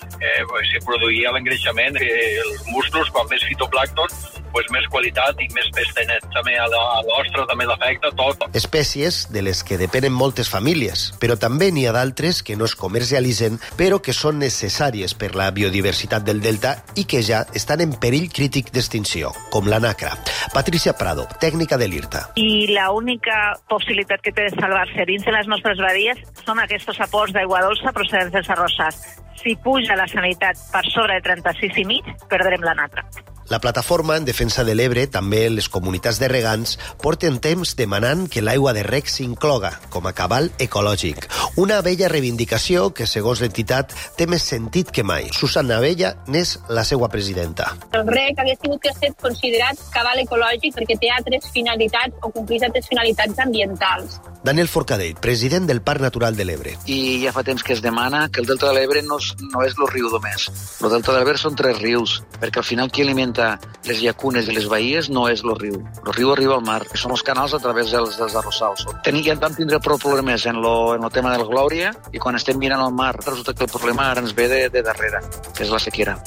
N: se produïa l'engreixament. Els musclos, quan més fitoplàncton, més qualitat i més pes tenen. També a l'ostra també l'afecta tot.
H: Espècies de les que depenen moltes famílies, però també n'hi ha d'altres que no es comercialitzen, però que són necessàries per la biodiversitat del delta i que ja estan en perill crític d'extinció, com la nacra. Patricia Prado, tècnica de l'IRTA.
M: I l'única possibilitat que té de salvar-se dins de les nostres badies són aquests aports d'aigua dolça procedents dels arrossars. Si puja la sanitat per sobre de 36,5, perdrem la nacra.
H: La plataforma en defensa de l'Ebre, també les comunitats de regants, porten temps demanant que l'aigua de reg s'incloga com a cabal ecològic. Una vella reivindicació que, segons l'entitat, té més sentit que mai. Susana Abella n'és la seva presidenta.
P: El reg hauria tingut que ser considerat cabal ecològic perquè té altres finalitats o compleix altres finalitats ambientals.
H: Daniel Forcadell, president del Parc Natural de l'Ebre.
L: I ja fa temps que es demana que el delta de l'Ebre no és el riu només. El delta de l'Ebre són 3 rius, perquè al final qui alimenta les llacunes i les bahies no és el riu. El riu arriba al mar, que són els canals a través dels arrossals. Ja vam tindre problemes en el tema del Glòria i quan estem mirant al mar resulta que el problema ara ens ve de darrere, que és la sequera.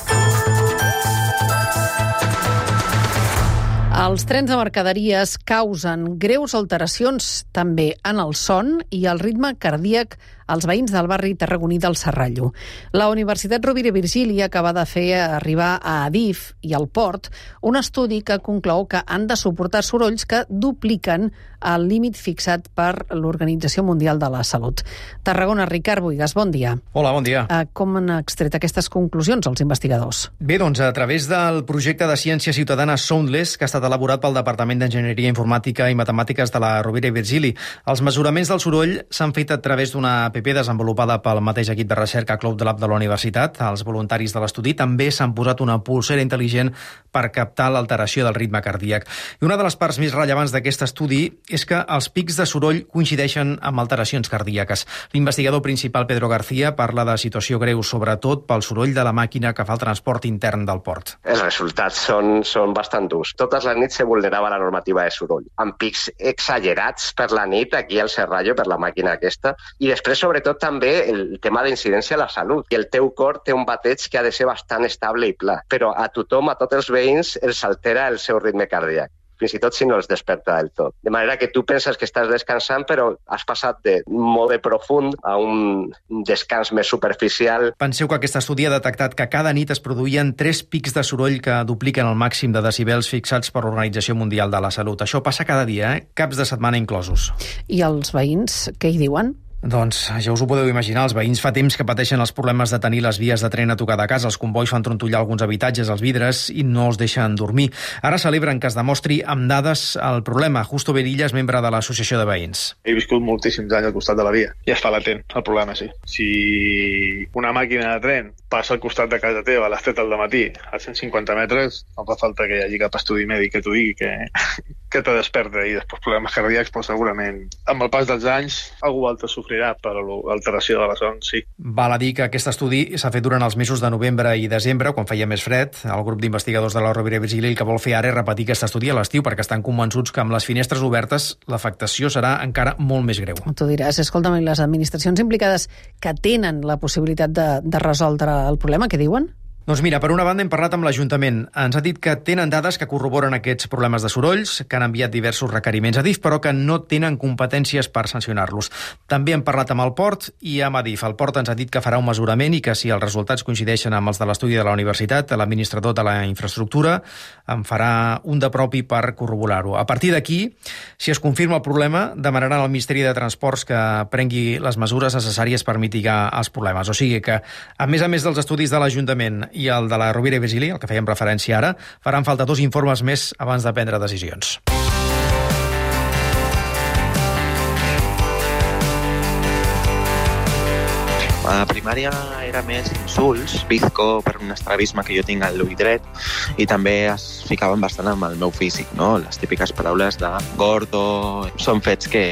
B: Els trens de mercaderies causen greus alteracions també en el son i el ritme cardíac als veïns del barri tarragoní del Serrallo. La Universitat Rovira i Virgili acaba de fer arribar a Adif i al Port un estudi que conclou que han de suportar sorolls que dupliquen el límit fixat per l'Organització Mundial de la Salut. Tarragona, Ricard Boigas, bon dia.
Q: Hola, bon dia.
B: Com han extret aquestes conclusions els investigadors?
Q: Bé, doncs, a través del projecte de ciència ciutadana Soundless, que ha estat elaborat pel Departament d'Enginyeria Informàtica i Matemàtiques de la Rovira i Virgili. Els mesuraments del soroll s'han fet a través d'una app desenvolupada pel mateix equip de recerca Cloud Lab de la universitat. Els voluntaris de l'estudi també s'han posat una pulsera intel·ligent per captar l'alteració del ritme cardíac. I una de les parts més rellevants d'aquest estudi és que els pics de soroll coincideixen amb alteracions cardíaques. L'investigador principal, Pedro García, parla de situació greu, sobretot pel soroll de la màquina que fa el transport intern del port.
R: Els resultats són bastant durs. Totes les nits se vulnerava la normativa de soroll, amb pics exagerats per la nit aquí al Serrallo, per la màquina aquesta, i després, sobretot, també el tema d'incidència a la salut. I el teu cor té un bateig que ha de ser bastant estable i pla, però a tothom, a tots els veïns, els altera el seu ritme cardíac, fins i tot si no els desperta del tot. De manera que tu penses que estàs descansant, però has passat de molt profund a un descans més superficial.
Q: Penseu que aquest estudi ha detectat que cada nit es produïen 3 pics de soroll que dupliquen el màxim de decibels fixats per l'Organització Mundial de la Salut. Això passa cada dia, caps de setmana inclosos.
B: I els veïns, què hi diuen?
Q: Doncs ja us ho podeu imaginar, els veïns fa temps que pateixen els problemes de tenir les vies de tren a tocar de casa, els convois fan trontollar alguns habitatges, els vidres, i no els deixen dormir. Ara celebren que es demostri amb dades el problema. Justo Berilla és membre de l'Associació de Veïns.
S: He viscut moltíssims anys al costat de la via i es fa latent el problema, sí. Si una màquina de tren passa al costat de casa teva a les 7 del matí a 150 metres, no fa falta que hi hagi cap estudi mèdic que t'ho digui que te desperta, i després problemes cardíacs, però segurament amb el pas dels anys algú altre sofrirà per l'alteració de la son, sí.
Q: Val a dir que aquest estudi s'ha fet durant els mesos de novembre i desembre, quan feia més fred. El grup d'investigadors de la Rovira i Virgili el que vol fer ara és repetir aquest estudi a l'estiu, perquè estan convençuts que amb les finestres obertes l'afectació serà encara molt més greu.
B: Tu diràs, escolta'm, les administracions implicades que tenen la possibilitat de resoldre el problema, què diuen?
Q: Doncs mira, per una banda hem parlat amb l'Ajuntament. Ens ha dit que tenen dades que corroboren aquests problemes de sorolls, que han enviat diversos requeriments a Adif, però que no tenen competències per sancionar-los. També hem parlat amb el Port i amb Adif. El Port ens ha dit que farà un mesurament i que si els resultats coincideixen amb els de l'estudi de la universitat, l'administrador de la infraestructura en farà un de propi per corroborar-ho. A partir d'aquí, si es confirma el problema, demanaran al Ministeri de Transports que prengui les mesures necessàries per mitigar els problemes. O sigui que, a més dels estudis de l'Ajuntament i el de la Rovira i Virgili, el que fèiem referència ara, faran falta 2 informes més abans de prendre decisions.
T: A primària era més insults, bizco per un estrabisme que jo tinc al l'ull dret, i també es ficaven bastant amb el meu físic, no? Les típiques paraules de gordo, són fets que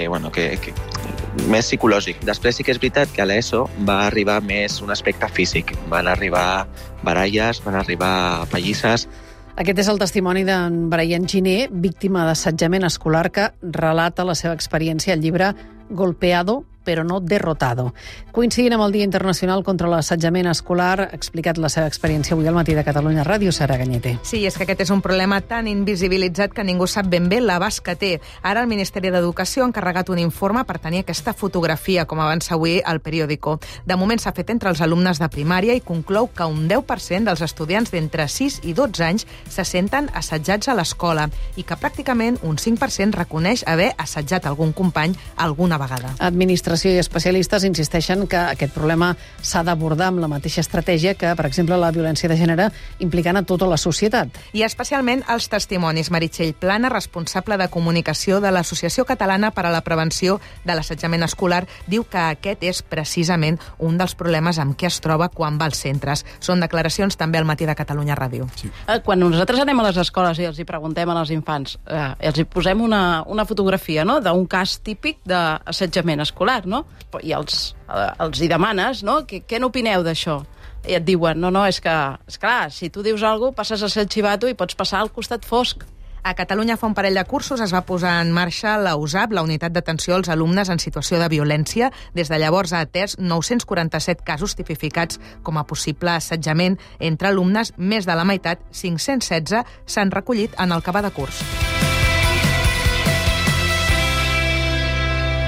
T: més psicològic. Després sí que és veritat que a l'ESO va arribar més un aspecte físic. Van arribar baralles, van arribar pallisses.
B: Aquest és el testimoni d'en Brian Giner, víctima d'assetjament escolar, que relata la seva experiència al llibre Golpeado, però no derrotado. Coincidint amb el Dia Internacional contra l'Assetjament Escolar, ha explicat la seva experiència avui al Matí de Catalunya Ràdio, Sara Ganyete.
U: Sí, és que aquest és un problema tan invisibilitzat que ningú sap ben bé l'abast que té. Ara el Ministeri d'Educació ha encarregat un informe per tenir aquesta fotografia, com avança avui al periòdico. De moment s'ha fet entre els alumnes de primària i conclou que un 10% dels estudiants d'entre 6 i 12 anys se senten assetjats a l'escola i que pràcticament un 5% reconeix haver assetjat algun company alguna vegada.
B: Administració i especialistes insisteixen que aquest problema s'ha d'abordar amb la mateixa estratègia que, per exemple, la violència de gènere, implicant a tota la societat.
U: I especialment els testimonis. Meritxell Plana, responsable de comunicació de l'Associació Catalana per a la Prevenció de l'Assetjament Escolar, diu que aquest és precisament un dels problemes amb què es troba quan va als centres. Són declaracions també al Matí de Catalunya Ràdio.
W: Sí. Quan nosaltres anem a les escoles i els hi preguntem als infants, els hi posem una fotografia, no?, d'un cas típic d'assetjament escolar, no? I els hi demanes, no?, què n'opineu d'això? I et diuen, no, és que, esclar, si tu dius alguna cosa, passes a ser el xivato i pots passar al costat fosc.
U: A Catalunya fa un parell de cursos es va posar en marxa la USAP, la Unitat d'Atenció als Alumnes en Situació de Violència. Des de llavors ha atès 947 casos tipificats com a possible assetjament entre alumnes. Més de la meitat, 516, s'han recollit en el que va de curs.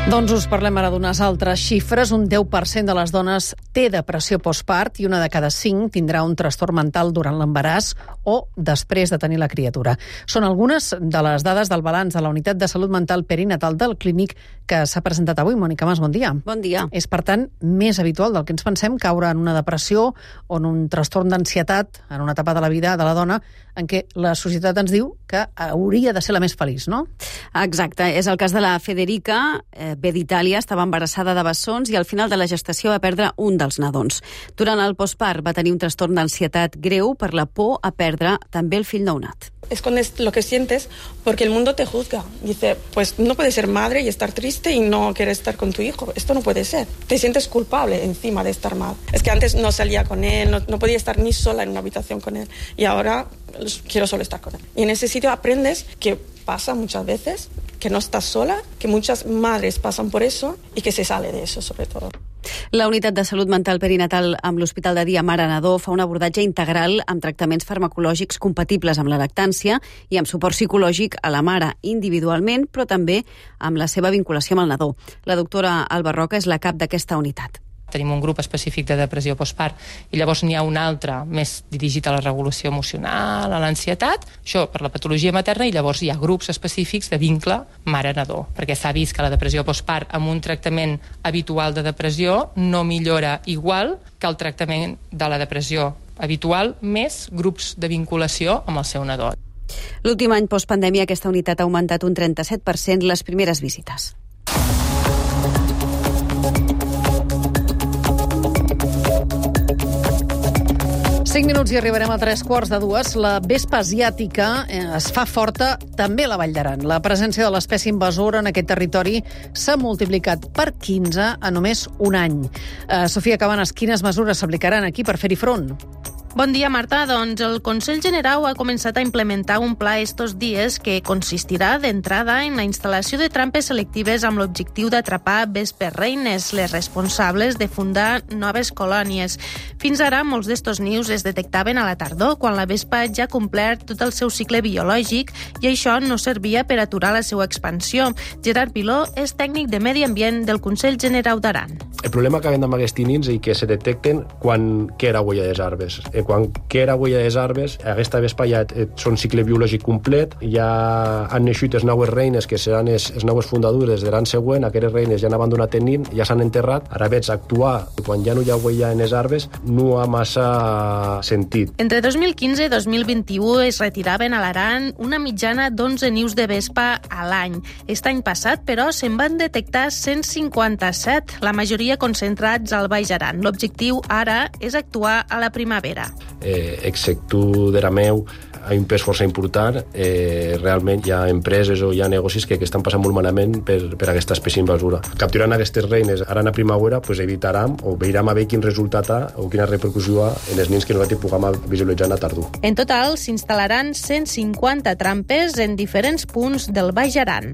B: Doncs us parlem ara d'unes altres xifres. Un 10% de les dones té depressió postpart i una de cada 5 tindrà un trastorn mental durant l'embaràs o després de tenir la criatura. Són algunes de les dades del balanç de la Unitat de Salut Mental Perinatal del Clínic que s'ha presentat avui. Mònica Mas, bon dia.
C: Bon dia.
B: És, per tant, més habitual del que ens pensem caure en una depressió o en un trastorn d'ansietat en una etapa de la vida de la dona en què la societat ens diu que hauria de ser la més feliç, no?
C: Exacte. És el cas de la Federica, ve d'Itàlia, estava embarassada de bessons i al final de la gestació va perdre un dels nadons. Durant el postpart va tenir un trastorn d'ansietat greu per la por a perdre també el fill nounat.
D: Escondes lo que sientes porque el mundo te juzga. Dice, pues no puedes ser madre y estar triste y no querer estar con tu hijo. Esto no puede ser. Te sientes culpable encima de estar mal. Es que antes no salía con él, no podía estar ni sola en una habitación con él. Y ahora quiero solo estar con él. Y en ese sitio aprendes que pasa muchas veces, que no estás sola, que muchas madres pasan por eso y que se sale de eso sobre todo.
C: La Unitat de Salut Mental Perinatal amb l'Hospital de Dia Mare-Nadó fa un abordatge integral amb tractaments farmacològics compatibles amb la lactància i amb suport psicològic a la mare individualment, però també amb la seva vinculació amb el nadó. La doctora Alba Roca és la cap d'aquesta unitat.
O: Tenim un grup específic de depressió postpart i llavors n'hi ha un altre més dirigit a la regulació emocional, a l'ansietat, això per la patologia materna, i llavors hi ha grups específics de vincle mare-nadó, perquè s'ha vist que la depressió postpart amb un tractament habitual de depressió no millora igual que el tractament de la depressió habitual més grups de vinculació amb el seu nadó.
C: L'últim any postpandèmia aquesta unitat ha augmentat un 37% les primeres visites.
B: Minuts i arribarem a 3:15. La vespa asiàtica es fa forta també a la Vall d'Aran. La presència de l'espècie invasora en aquest territori s'ha multiplicat per 15 en només un any. Sofia Cabanes, quines mesures s'aplicaran aquí per fer-hi front?
V: Bon dia, Marta. Doncs el Consell Generau ha començat a implementar un pla estos dies que consistirà d'entrada en la instal·lació de trampes selectives amb l'objectiu d'atrapar vespes reines, les responsables de fundar noves colònies. Fins ara, molts d'estos nius es detectaven a la tardor, quan la vespa ja ha complert tot el seu cicle biològic i això no servia per aturar la seva expansió. Gerard Viló és tècnic de Medi Ambient del Consell Generau d'Aran.
X: El problema que veiem amb aquests nins és que se detecten quan queda huella de les arbres. Quan queda huella de les arbres, aquesta vespa ja té un cicle biològic complet, ja han naixut les noves reines, que seran les noves fundadures de l'any següent, aquestes reines ja han abandonat el nin, ja s'han enterrat, ara veig actuar quan ja no hi ha huella en les arbres, no ha massa sentit.
V: Entre 2015 i 2021 es retiraven a l'Aran una mitjana d'11 nius de vespa a l'any. Aquest any passat, però, se'n van detectar 157, la majoria concentrats al Baix Aran. L'objectiu ara és actuar a la primavera.
X: Excepte d'era meu, hi ha un pes força important. Realment hi ha empreses o hi ha negocis que estan passant molt malament per aquesta espècie invasora. Capturant aquestes reines ara a primavera, pues evitarem o veurem a veure quin resultat ha o quina repercussió ha en els nins que nosaltres puguem visualitzar a tardor.
V: En total s'instal·laran 150 trampes en diferents punts del Baix Aran.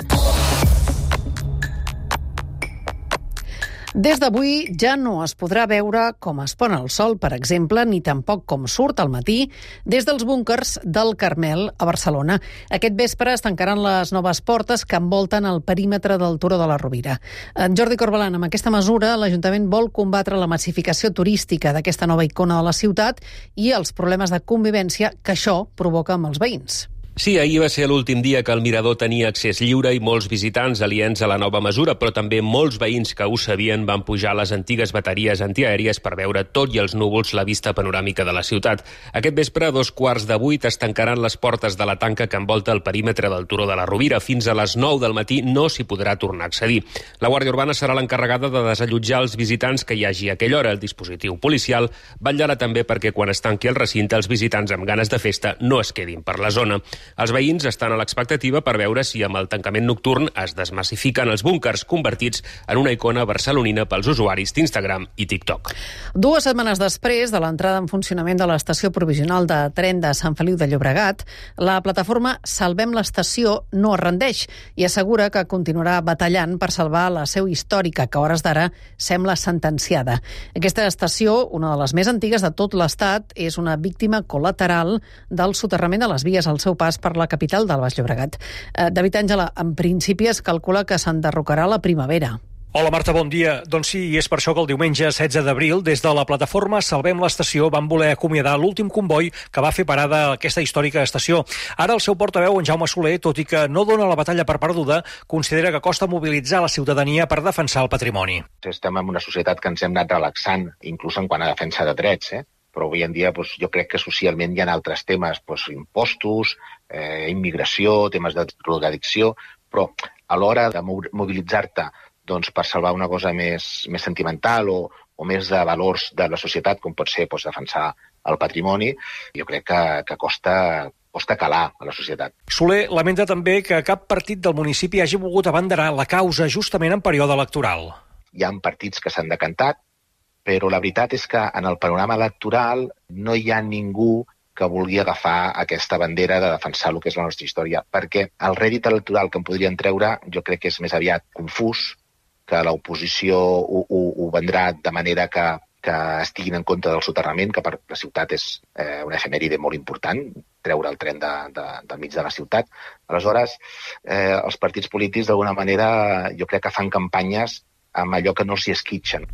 B: Des d'avui ja no es podrà veure com es pon el sol, per exemple, ni tampoc com surt al matí des dels búnquers del Carmel a Barcelona. Aquest vespre es tancaran les noves portes que envolten el perímetre del Turó de la Rovira. Jordi Corbalan, amb aquesta mesura l'Ajuntament vol combatre la massificació turística d'aquesta nova icona de la ciutat i els problemes de convivència que això provoca amb els veïns.
Z: Sí, ahir va ser l'últim dia que el mirador tenia accés lliure i molts visitants aliens a la nova mesura, però també molts veïns que ho sabien van pujar a les antigues bateries antiaèries per veure tot i els núvols la vista panoràmica de la ciutat. Aquest vespre, a 7:45, es tancaran les portes de la tanca que envolta el perímetre del Turó de la Rovira. Fins a les 9 del matí no s'hi podrà tornar a accedir. La Guàrdia Urbana serà l'encarregada de desallotjar els visitants que hi hagi a aquella hora. El dispositiu policial vetllarà també perquè quan es tanqui el recinte els visitants amb ganes de festa no es quedin per la zona. Els veïns estan a l'expectativa per veure si amb el tancament nocturn es desmassifiquen els búnquers convertits en una icona barcelonina pels usuaris d'Instagram i TikTok.
B: 2 setmanes després de l'entrada en funcionament de l'estació provisional de tren de Sant Feliu de Llobregat, la plataforma Salvem l'Estació no es rendeix i assegura que continuarà batallant per salvar la seu històrica, que a hores d'ara sembla sentenciada. Aquesta estació, una de les més antigues de tot l'Estat, és una víctima col·lateral del soterrament de les vies al seu pas pas per la capital del Baix Llobregat. David Àngela, en principi es calcula que s'enderrocarà la primavera.
A: Hola Marta, bon dia. Doncs sí, i és per això que el diumenge 16 d'abril, des de la plataforma Salvem l'Estació, van voler acomiadar l'últim comboi que va fer parada a aquesta històrica estació. Ara el seu portaveu, en Jaume Soler, tot i que no dona la batalla per perduda, considera que costa mobilitzar la ciutadania per defensar el patrimoni.
F: Estem en una societat que ens hem anat relaxant, inclús en quant a defensa de drets, però avui en dia jo crec que socialment hi ha altres temes, impostos, immigració, temes de drogadicció, però a l'hora de mobilitzar-te per salvar una cosa més sentimental o més de valors de la societat, com pot ser defensar el patrimoni, jo crec que costa calar a la societat.
A: Soler lamenta també que cap partit del municipi hagi volgut abanderar la causa justament en període electoral.
F: Hi ha partits que s'han decantat, però la veritat és que en el panorama electoral no hi ha ningú que vulgui agafar aquesta bandera de defensar el que és la nostra història, perquè el rèdit electoral que en podrien treure jo crec que és més aviat confús, que l'oposició ho vendrà de manera que estiguin en contra del soterrament, que per la ciutat és una efemèride molt important, treure el tren del mig de la ciutat. Aleshores, els partits polítics, d'alguna manera, jo crec que fan campanyes amb allò que no els hi esquitxen.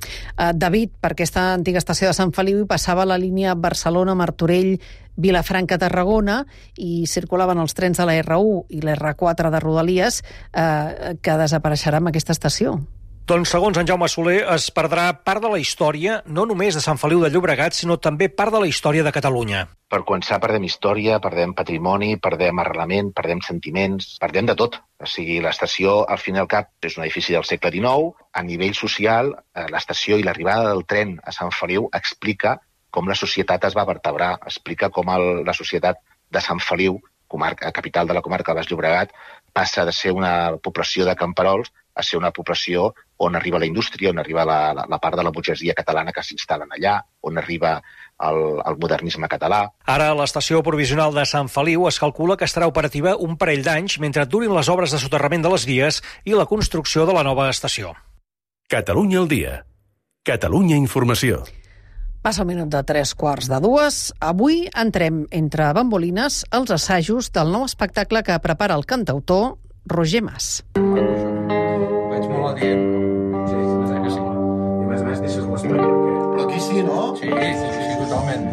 B: David, per aquesta antiga estació de Sant Feliu hi passava la línia Barcelona-Martorell, Vilafranca-Tarragona i circulaven els trens de la R1 i la R4 de Rodalies que desapareixerà amb aquesta estació.
A: Doncs, segons en Jaume Soler, es perdrà part de la història, no només de Sant Feliu de Llobregat, sinó també part de la història de Catalunya.
F: Per començar, perdem història, perdem patrimoni, perdem arrelament, perdem sentiments, perdem de tot. O sigui, l'estació, al fin i al cap, és un edifici del segle XIX. A nivell social, l'estació i l'arribada del tren a Sant Feliu explica com la societat es va vertebrar, explica com la societat de Sant Feliu, capital de la comarca del Baix Llobregat, passa de ser una població de camperols a ser una població on arriba la indústria, on arriba la part de la burgesia catalana que s'instal·len allà, on arriba el modernisme català.
A: Ara, l'estació provisional de Sant Feliu es calcula que estarà operativa un parell d'anys mentre durin les obres de soterrament de les vies i la construcció de la nova estació.
E: Catalunya al dia. Catalunya Informació.
B: Passa un minut de 3:45. Avui entrem entre bambolines als assajos del nou espectacle que prepara el cantautor Roger Mas.
G: Veig molt adient. Sí, que sí. I a més deixes l'espai perquè... Però aquí sí, no? Sí, totalment.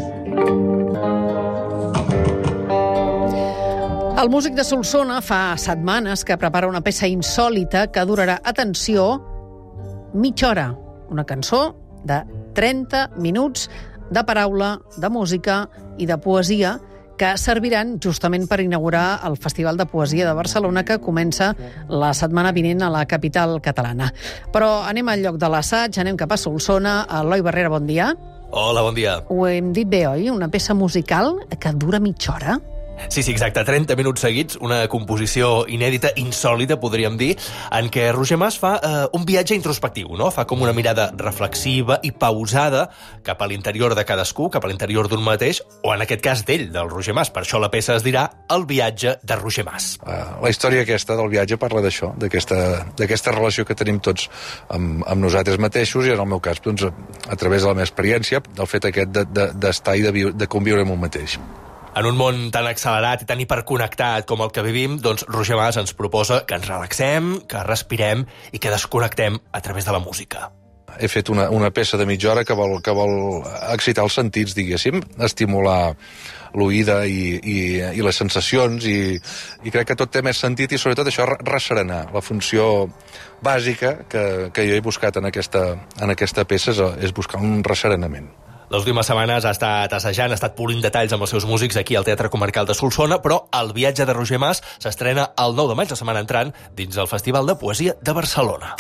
B: El músic de Solsona fa setmanes que prepara una peça insòlita que durarà, atenció, mitja hora. Una cançó de 30 minuts de paraula, de música i de poesia que serviran justament per inaugurar el Festival de Poesia de Barcelona que comença la setmana vinent a la capital catalana. Però anem al lloc de l'assaig, anem cap a Solsona. Eloi Barrera, bon dia.
I: Hola, bon dia.
B: Ho hem dit bé, oi? Una peça musical que dura mitja hora?
I: Sí, exacte, 30 minuts seguits, una composició inèdita, insòlita, podríem dir, en què Roger Mas fa un viatge introspectiu, no? Fa com una mirada reflexiva i pausada cap a l'interior de cadascú, cap a l'interior d'un mateix, o en aquest cas d'ell, del Roger Mas. Per això la peça es dirà El viatge de Roger Mas.
K: La història aquesta del viatge parla d'això, d'aquesta relació que tenim tots amb nosaltres mateixos, i en el meu cas, doncs, a través de la meva experiència, del fet aquest d'estar i de conviure amb un mateix.
I: En un món tan accelerat i tan hiperconnectat com el que vivim, doncs Roger Mas ens proposa que ens relaxem, que respirem i que desconnectem a través de la música.
K: He fet una peça de mitja hora que vol excitar els sentits, diguéssim, estimular l'oïda i les sensacions, i crec que tot té més sentit, i sobretot això, resserenar. La funció bàsica que jo he buscat en aquesta peça és buscar un resserenament.
I: Les últimes setmanes ha estat assajant, ha estat polint detalls amb els seus músics aquí al Teatre Comarcal de Solsona, però el viatge de Roger Mas s'estrena el 9 de maig, la setmana entrant, dins el Festival de Poesia de Barcelona.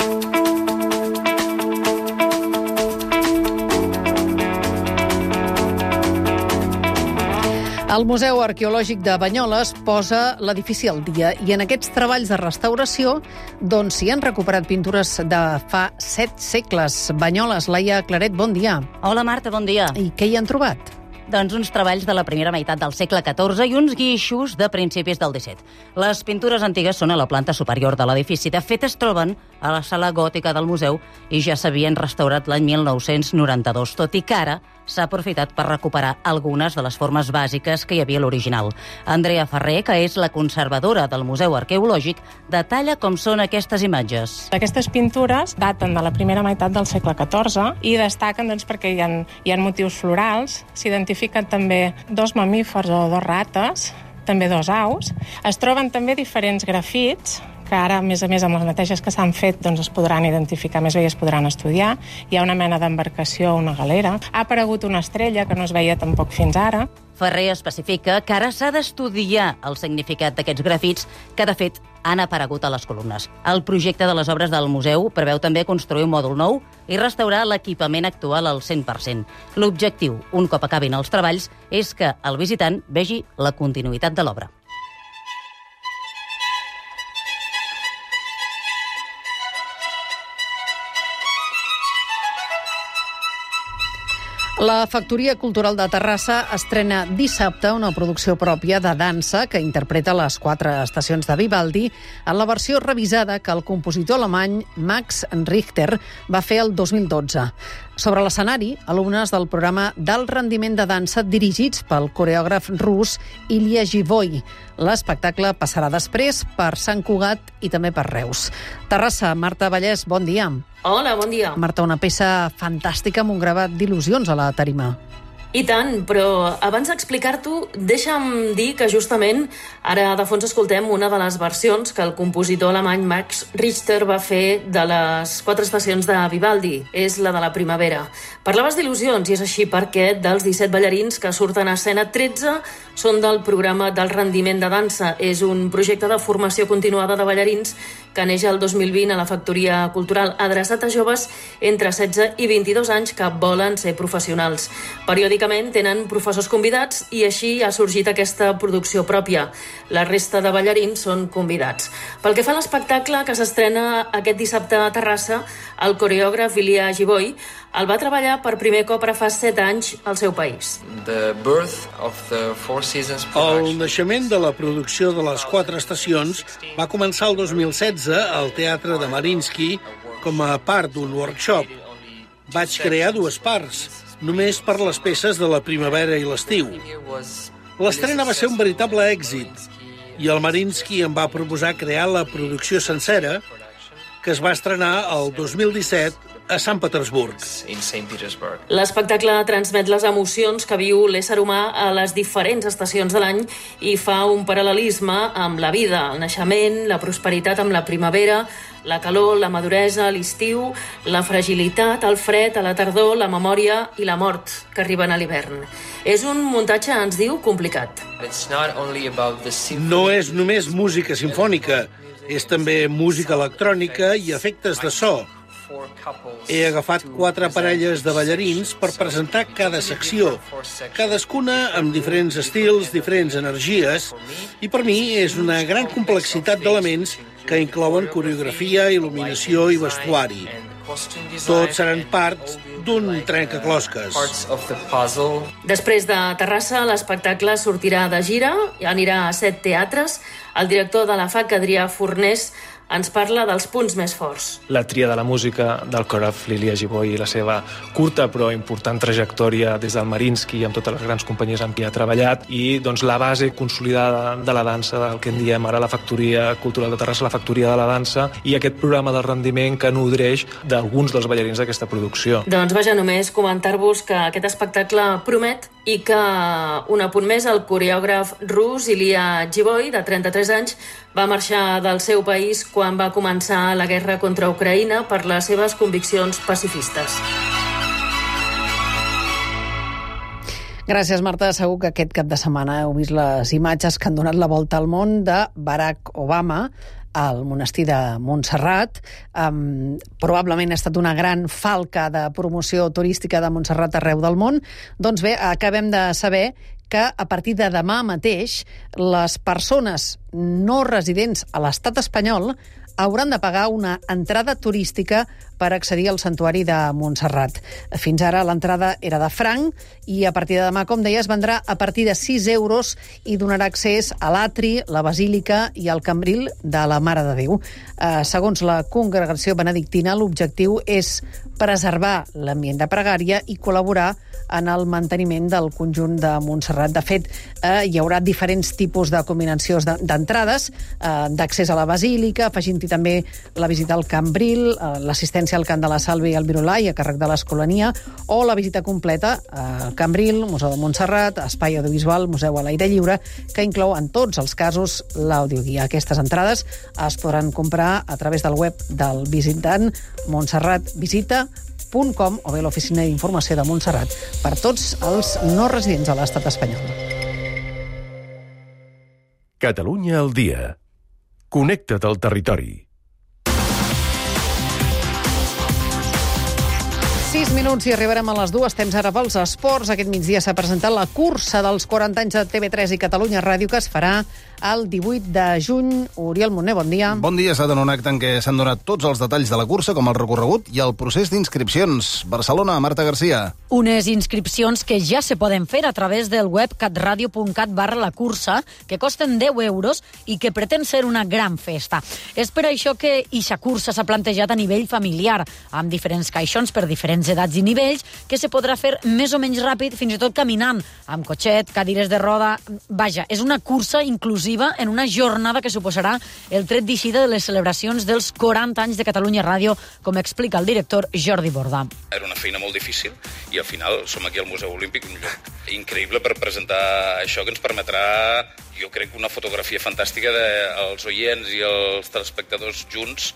B: El Museu Arqueològic de Banyoles posa l'edifici al dia i en aquests treballs de restauració doncs s'hi han recuperat pintures de fa 7 segles. Banyoles, Laia Claret, bon dia.
Y: Hola Marta, bon dia.
B: I què hi han trobat?
Y: Doncs uns treballs de la primera meitat del segle XIV i uns guixos de principis del XVII. Les pintures antigues són a la planta superior de l'edifici. De fet, es troben a la sala gòtica del museu i ja s'havien restaurat l'any 1992, tot i que ara s'ha aprofitat per recuperar algunes de les formes bàsiques que hi havia a l'original. Andrea Ferrer, que és la conservadora del Museu Arqueològic, detalla com són aquestes imatges.
H: Aquestes pintures daten de la primera meitat del segle XIV i destaquen perquè hi ha motius florals, s'identifiquen també 2 mamífers o 2 rates, també 2 aus. Es troben també diferents grafits, que ara, a més amb les neteges que s'han fet, es podran identificar més bé i es podran estudiar. Hi ha una mena d'embarcació, una galera. Ha aparegut una estrella que no es veia tampoc fins ara.
Y: Ferrer especifica que ara s'ha d'estudiar el significat d'aquests grafits que, de fet, han aparegut a les columnes. El projecte de les obres del museu preveu també construir un mòdul nou i restaurar l'equipament actual al 100%. L'objectiu, un cop acabin els treballs, és que el visitant vegi la continuïtat de l'obra.
B: La Factoria Cultural de Terrassa estrena dissabte una producció pròpia de dansa que interpreta les 4 estacions de Vivaldi en la versió revisada que el compositor alemany Max Richter va fer el 2012. Sobre l'escenari, alumnes del programa d'alt rendiment de dansa dirigits pel coreògraf rus Ilya Givoy. L'espectacle passarà després per Sant Cugat i també per Reus. Terrassa, Marta Vallès, bon dia.
J: Hola, bon dia.
B: Marta, una peça fantàstica amb un gravat d'il·lusions a la tarima.
J: I tant, però abans d'explicar-t'ho, deixa'm dir que justament ara de fons escoltem una de les versions que el compositor alemany Max Richter va fer de les 4 estacions de Vivaldi. És la de la primavera. Parlaves d'il·lusions i és així perquè dels 17 ballarins que surten a escena, 13 són del programa del rendiment de dansa. És un projecte de formació continuada de ballarins que neix el 2020 a la Factoria Cultural, adreçat a joves entre 16 i 22 anys que volen ser professionals. Periòdicament tenen professors convidats i així ha sorgit aquesta producció pròpia. La resta de ballarins són convidats. Pel que fa a l'espectacle que s'estrena aquest dissabte a Terrassa, el coreògraf Ilya Givoy el va treballar per primer cop ara fa 7 anys al seu país.
L: El naixement de la producció de les 4 estacions va començar el 2016 al Teatre de Mariinsky com a part d'un workshop. Vaig crear 2 parts, només per les peces de la primavera i l'estiu. L'estrena va ser un veritable èxit i el Mariinsky em va proposar crear la producció sencera que es va estrenar el 2017 a Sant Petersburg.
J: L'espectacle transmet les emocions que viu l'ésser humà a les diferents estacions de l'any i fa un paral·lelisme amb la vida, el naixement, la prosperitat amb la primavera, la calor, la maduresa, l'estiu, la fragilitat, el fred, a la tardor, la memòria i la mort que arriben a l'hivern. És un muntatge, ens diu, complicat.
L: No és només música simfònica, és també música electrònica i efectes de so. He agafat 4 parelles de ballarins per presentar cada secció, cadascuna amb diferents estils, diferents energies, i per mi és una gran complexitat d'elements que inclouen coreografia, il·luminació i vestuari. Tots seran part d'un trencaclosques.
J: Després de Terrassa, l'espectacle sortirà de gira i anirà a 7 teatres. El director de la FAC, Adrià Fornés, ens parla dels punts més forts.
M: La tria de la música del coreògraf Ilya Givoy i la seva curta però important trajectòria des del Mariinsky amb totes les grans companyies amb qui ha treballat i la base consolidada de la dansa, del que en diem ara la Factoria Cultural de Terrassa, la Factoria de la Dansa, i aquest programa del rendiment que nodreix d'alguns dels ballarins d'aquesta producció.
J: Doncs vaja, només comentar-vos que aquest espectacle promet i que, un apunt més, el coreògraf rus Ilya Givoy, de 33 anys, va marxar del seu país quan va començar la guerra contra Ucraïna per les seves conviccions pacifistes.
B: Gràcies, Marta. Segur que aquest cap de setmana heu vist les imatges que han donat la volta al món de Barack Obama al monestir de Montserrat. Probablement ha estat una gran falca de promoció turística de Montserrat arreu del món. Doncs bé, acabem de saber que a partir de demà mateix les persones no residents a l'estat espanyol hauran de pagar una entrada turística per accedir al santuari de Montserrat. Fins ara l'entrada era de franc i a partir de demà, com deies, vendrà a partir de 6 euros i donarà accés a l'atri, la basílica i al cambril de la Mare de Déu. Segons la congregació benedictina, l'objectiu és preservar l'ambient de pregària i col·laborar en el manteniment del conjunt de Montserrat. De fet, hi haurà diferents tipus de combinacions d'entrades, d'accés a la Basílica, afegint-hi també la visita al Cambril, l'assistència al Cant de la Salve i al Virolai, a càrrec de l'Escolania, o la visita completa al Cambril, Museu de Montserrat, Espai Audiovisual, Museu a l'aire lliure, que inclou en tots els casos l'audioguia. Aquestes entrades es podran comprar a través del web del visitant montserratvisita.com o bé l'oficina d'informació de Montserrat per tots els no residents a l'estat espanyol.
E: Catalunya al dia. Connecta't al territori.
B: 6 minuts i arribarem a les 2. Temps ara pels esports. Aquest migdia s'ha presentat la cursa dels 40 anys de TV3 i Catalunya Ràdio, que es farà el 18 de juny. Oriol Montner, bon dia.
N: Bon dia. S'ha donat un acte en què s'han donat tots els detalls de la cursa, com el recorregut i el procés d'inscripcions. Barcelona, Marta Garcia.
P: Unes inscripcions que ja se poden fer a través del web catradio.cat/la cursa, que costen 10 euros i que pretén ser una gran festa. És per això que ixa cursa s'ha plantejat a nivell familiar, amb diferents caixons per diferents edats i nivells, que se podrà fer més o menys ràpid, fins i tot caminant, amb cotxet, cadires de roda. Vaja, és una cursa inclusiva en una jornada que suposarà el tret d'eixida de les celebracions dels 40 anys de Catalunya Ràdio, com explica el director Jordi Bordà.
Q: Era una feina molt difícil i al final som aquí al Museu Olímpic, un lloc increïble per presentar això, que ens permetrà, jo crec, una fotografia fantàstica dels oients i els telespectadors junts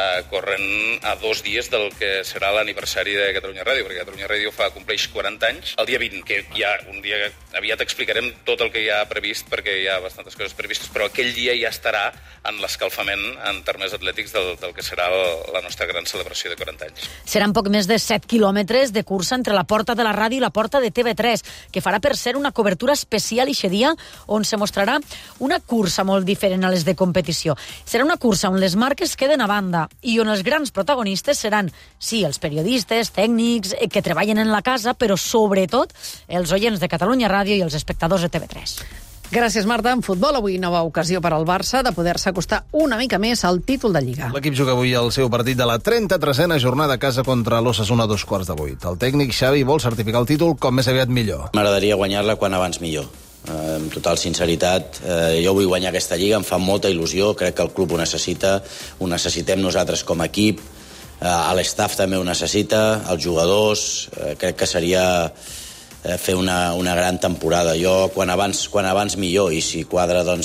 Q: corrent a 2 dies del que serà l'aniversari de Catalunya Ràdio, perquè Catalunya Ràdio compleix 40 anys el dia 20, que ja un dia aviat explicarem tot el que hi ha previst, perquè hi ha bastantes coses previstes, però aquell dia ja estarà en l'escalfament en termes atlètics del que serà la nostra gran celebració de 40 anys.
P: Seran poc més de 7 quilòmetres de cursa entre la porta de la ràdio i la porta de TV3, que farà per ser una cobertura especial ixe dia, on se mostrarà una cursa molt diferent a les de competició. Serà una cursa on les marques queden a banda i on els grans protagonistes seran, sí, els periodistes, tècnics, que treballen en la casa, però sobretot els oients de Catalunya Ràdio i els espectadors de TV3.
B: Gràcies, Marta. En futbol, avui nova ocasió per al Barça de poder-se acostar una mica més al títol de Lliga.
N: L'equip juga avui el seu partit de la 33a jornada a casa contra l'Osasuna a 7:15. El tècnic Xavi vol certificar el títol com més aviat millor.
R: M'agradaria guanyar-la quan abans millor. Amb total sinceritat, jo vull guanyar aquesta Lliga, em fa molta il·lusió, crec que el club ho necessita, ho necessitem nosaltres com a equip, l'estaff també ho necessita, els jugadors, crec que seria fer una gran temporada. Jo, quan abans millor, i si quadra doncs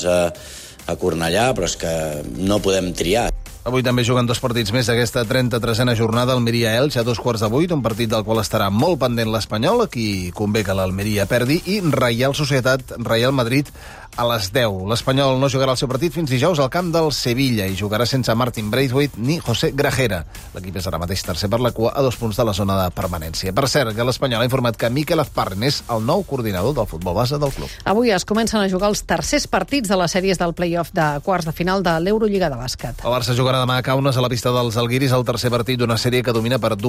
R: a Cornellà, però és que no podem triar.
N: Avui també juguen 2 partits més d'aquesta 33a jornada, Almeria-Elx a 7:15, un partit del qual estarà molt pendent l'Espanyol, a qui convé que l'Almeria perdi, i Reial Societat-Reial Madrid a les 10. L'Espanyol no jugarà el seu partit fins dijous al camp del Sevilla i jugarà sense Martin Braithwaite ni José Grajera. L'equip és ara mateix tercer per la cua a 2 punts de la zona de permanència. Per cert, que l'Espanyol ha informat que Mikel Azpárren és el nou coordinador del futbol base del club.
B: Avui es comencen a jugar els tercers partits de les sèries del play-off de quarts de final de l'Eurolliga de bàsquet.
N: El Barça jugarà demà a Kaunas a la pista dels Alguiris el tercer partit d'una sèrie que domina per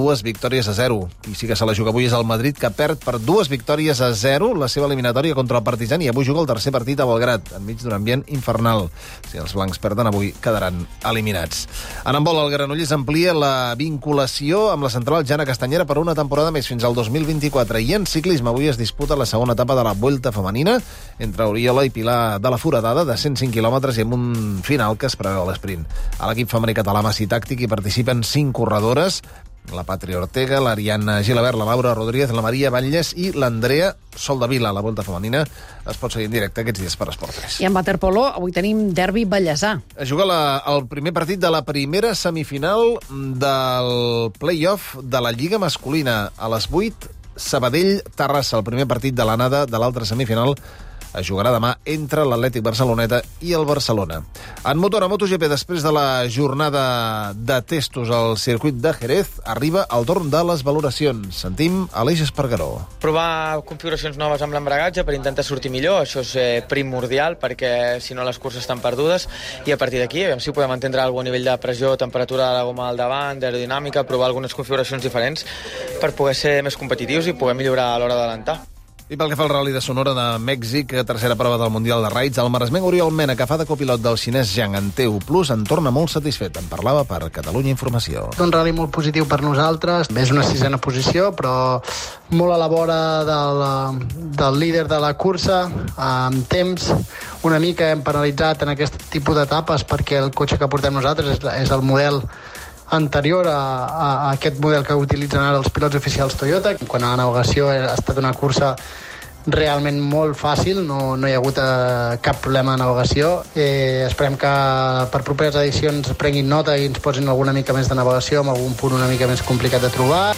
N: 2-0. Qui sí que se la juga avui és el Madrid, que perd per 2-0 la seva eliminatòria contra el Partizan, i avui juga el tercer partit a Belgrat, enmig d'un ambient infernal. Si els blancs perden avui, quedaran eliminats. En handbol, el Granollers amplia la vinculació amb la central Jana Castanyera per una temporada més, fins al 2024. I en ciclisme, avui es disputa la segona etapa de la Vuelta femenina entre Oriola i Pilar de la Foradada, de 105 quilòmetres, i amb un final que es preveu a l'esprint. A l'equip femení català Massi Tàctic hi participen 5 corredores: la Pàtria Ortega, l'Ariadna Gilabert, la Laura Rodríguez, la Maria Batlles i l'Andrea Soldavila. La Volta femenina es pot seguir en directe aquests dies per Esport 3.
B: I en waterpolo avui tenim derbi ballesà.
N: Es juga el primer partit de la primera semifinal del play-off de la Lliga masculina. A les 8, Sabadell-Terrassa, el primer partit de l'anada de l'altra semifinal. Es jugarà demà entre l'Atlètic Barceloneta i el Barcelona. En motor, a MotoGP, després de la jornada de testos al circuit de Jerez, arriba el torn de les valoracions. Sentim Aleix Espargaró.
S: Provar configuracions noves amb l'embragatge per intentar sortir millor, això és primordial, perquè si no les curses estan perdudes, i a partir d'aquí, si podem entendre algun nivell de pressió, temperatura de la goma al davant, d'aerodinàmica, provar algunes configuracions diferents per poder ser més competitius i poder millorar a l'hora d'adelantar.
N: I pel que fa al Rally de Sonora de Mèxic, tercera prova del Mundial de Raids, el maresmenc Oriol Mena, que fa de copilot del xinès Zhang en T1+, en torna molt satisfet. En parlava per Catalunya Informació.
C: Un rally molt positiu per nosaltres. És una 6ª posició, però molt a la vora del líder de la cursa, amb temps. Una mica hem penalitzat en aquest tipus d'etapes perquè el cotxe que portem nosaltres és el model anterior a aquest model que utilitzen ara els pilots oficials Toyota. Quan a la navegació ha estat una cursa realment molt fàcil, no hi ha hagut cap problema de navegació. Esperem que per properes edicions prenguin nota i ens posin alguna mica més de navegació amb algun punt una mica més complicat de trobar.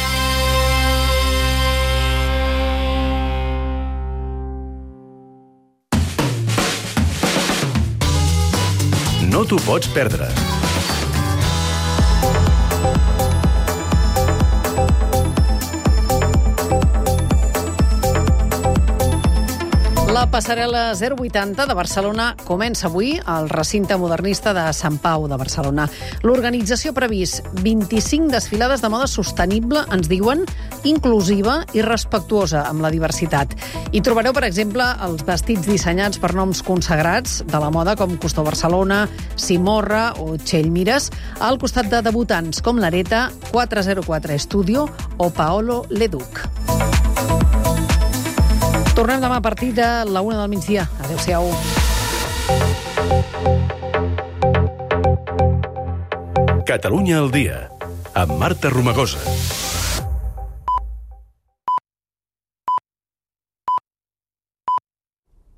E: No t'ho pots perdre.
B: La passarel·la 080 de Barcelona comença avui al recinte modernista de Sant Pau de Barcelona. L'organització ha previst 25 desfilades de moda sostenible, ens diuen, inclusiva i respectuosa amb la diversitat. Hi trobareu, per exemple, els vestits dissenyats per noms consagrats de la moda com Costó Barcelona, Simorra o Txell Mires, al costat de debutants com l'Areta, 404 Studio o Paolo Leduc. Tornem demà a partir de la 1 del migdia. Adéu-siau.
E: Catalunya al dia, amb Marta Romagosa.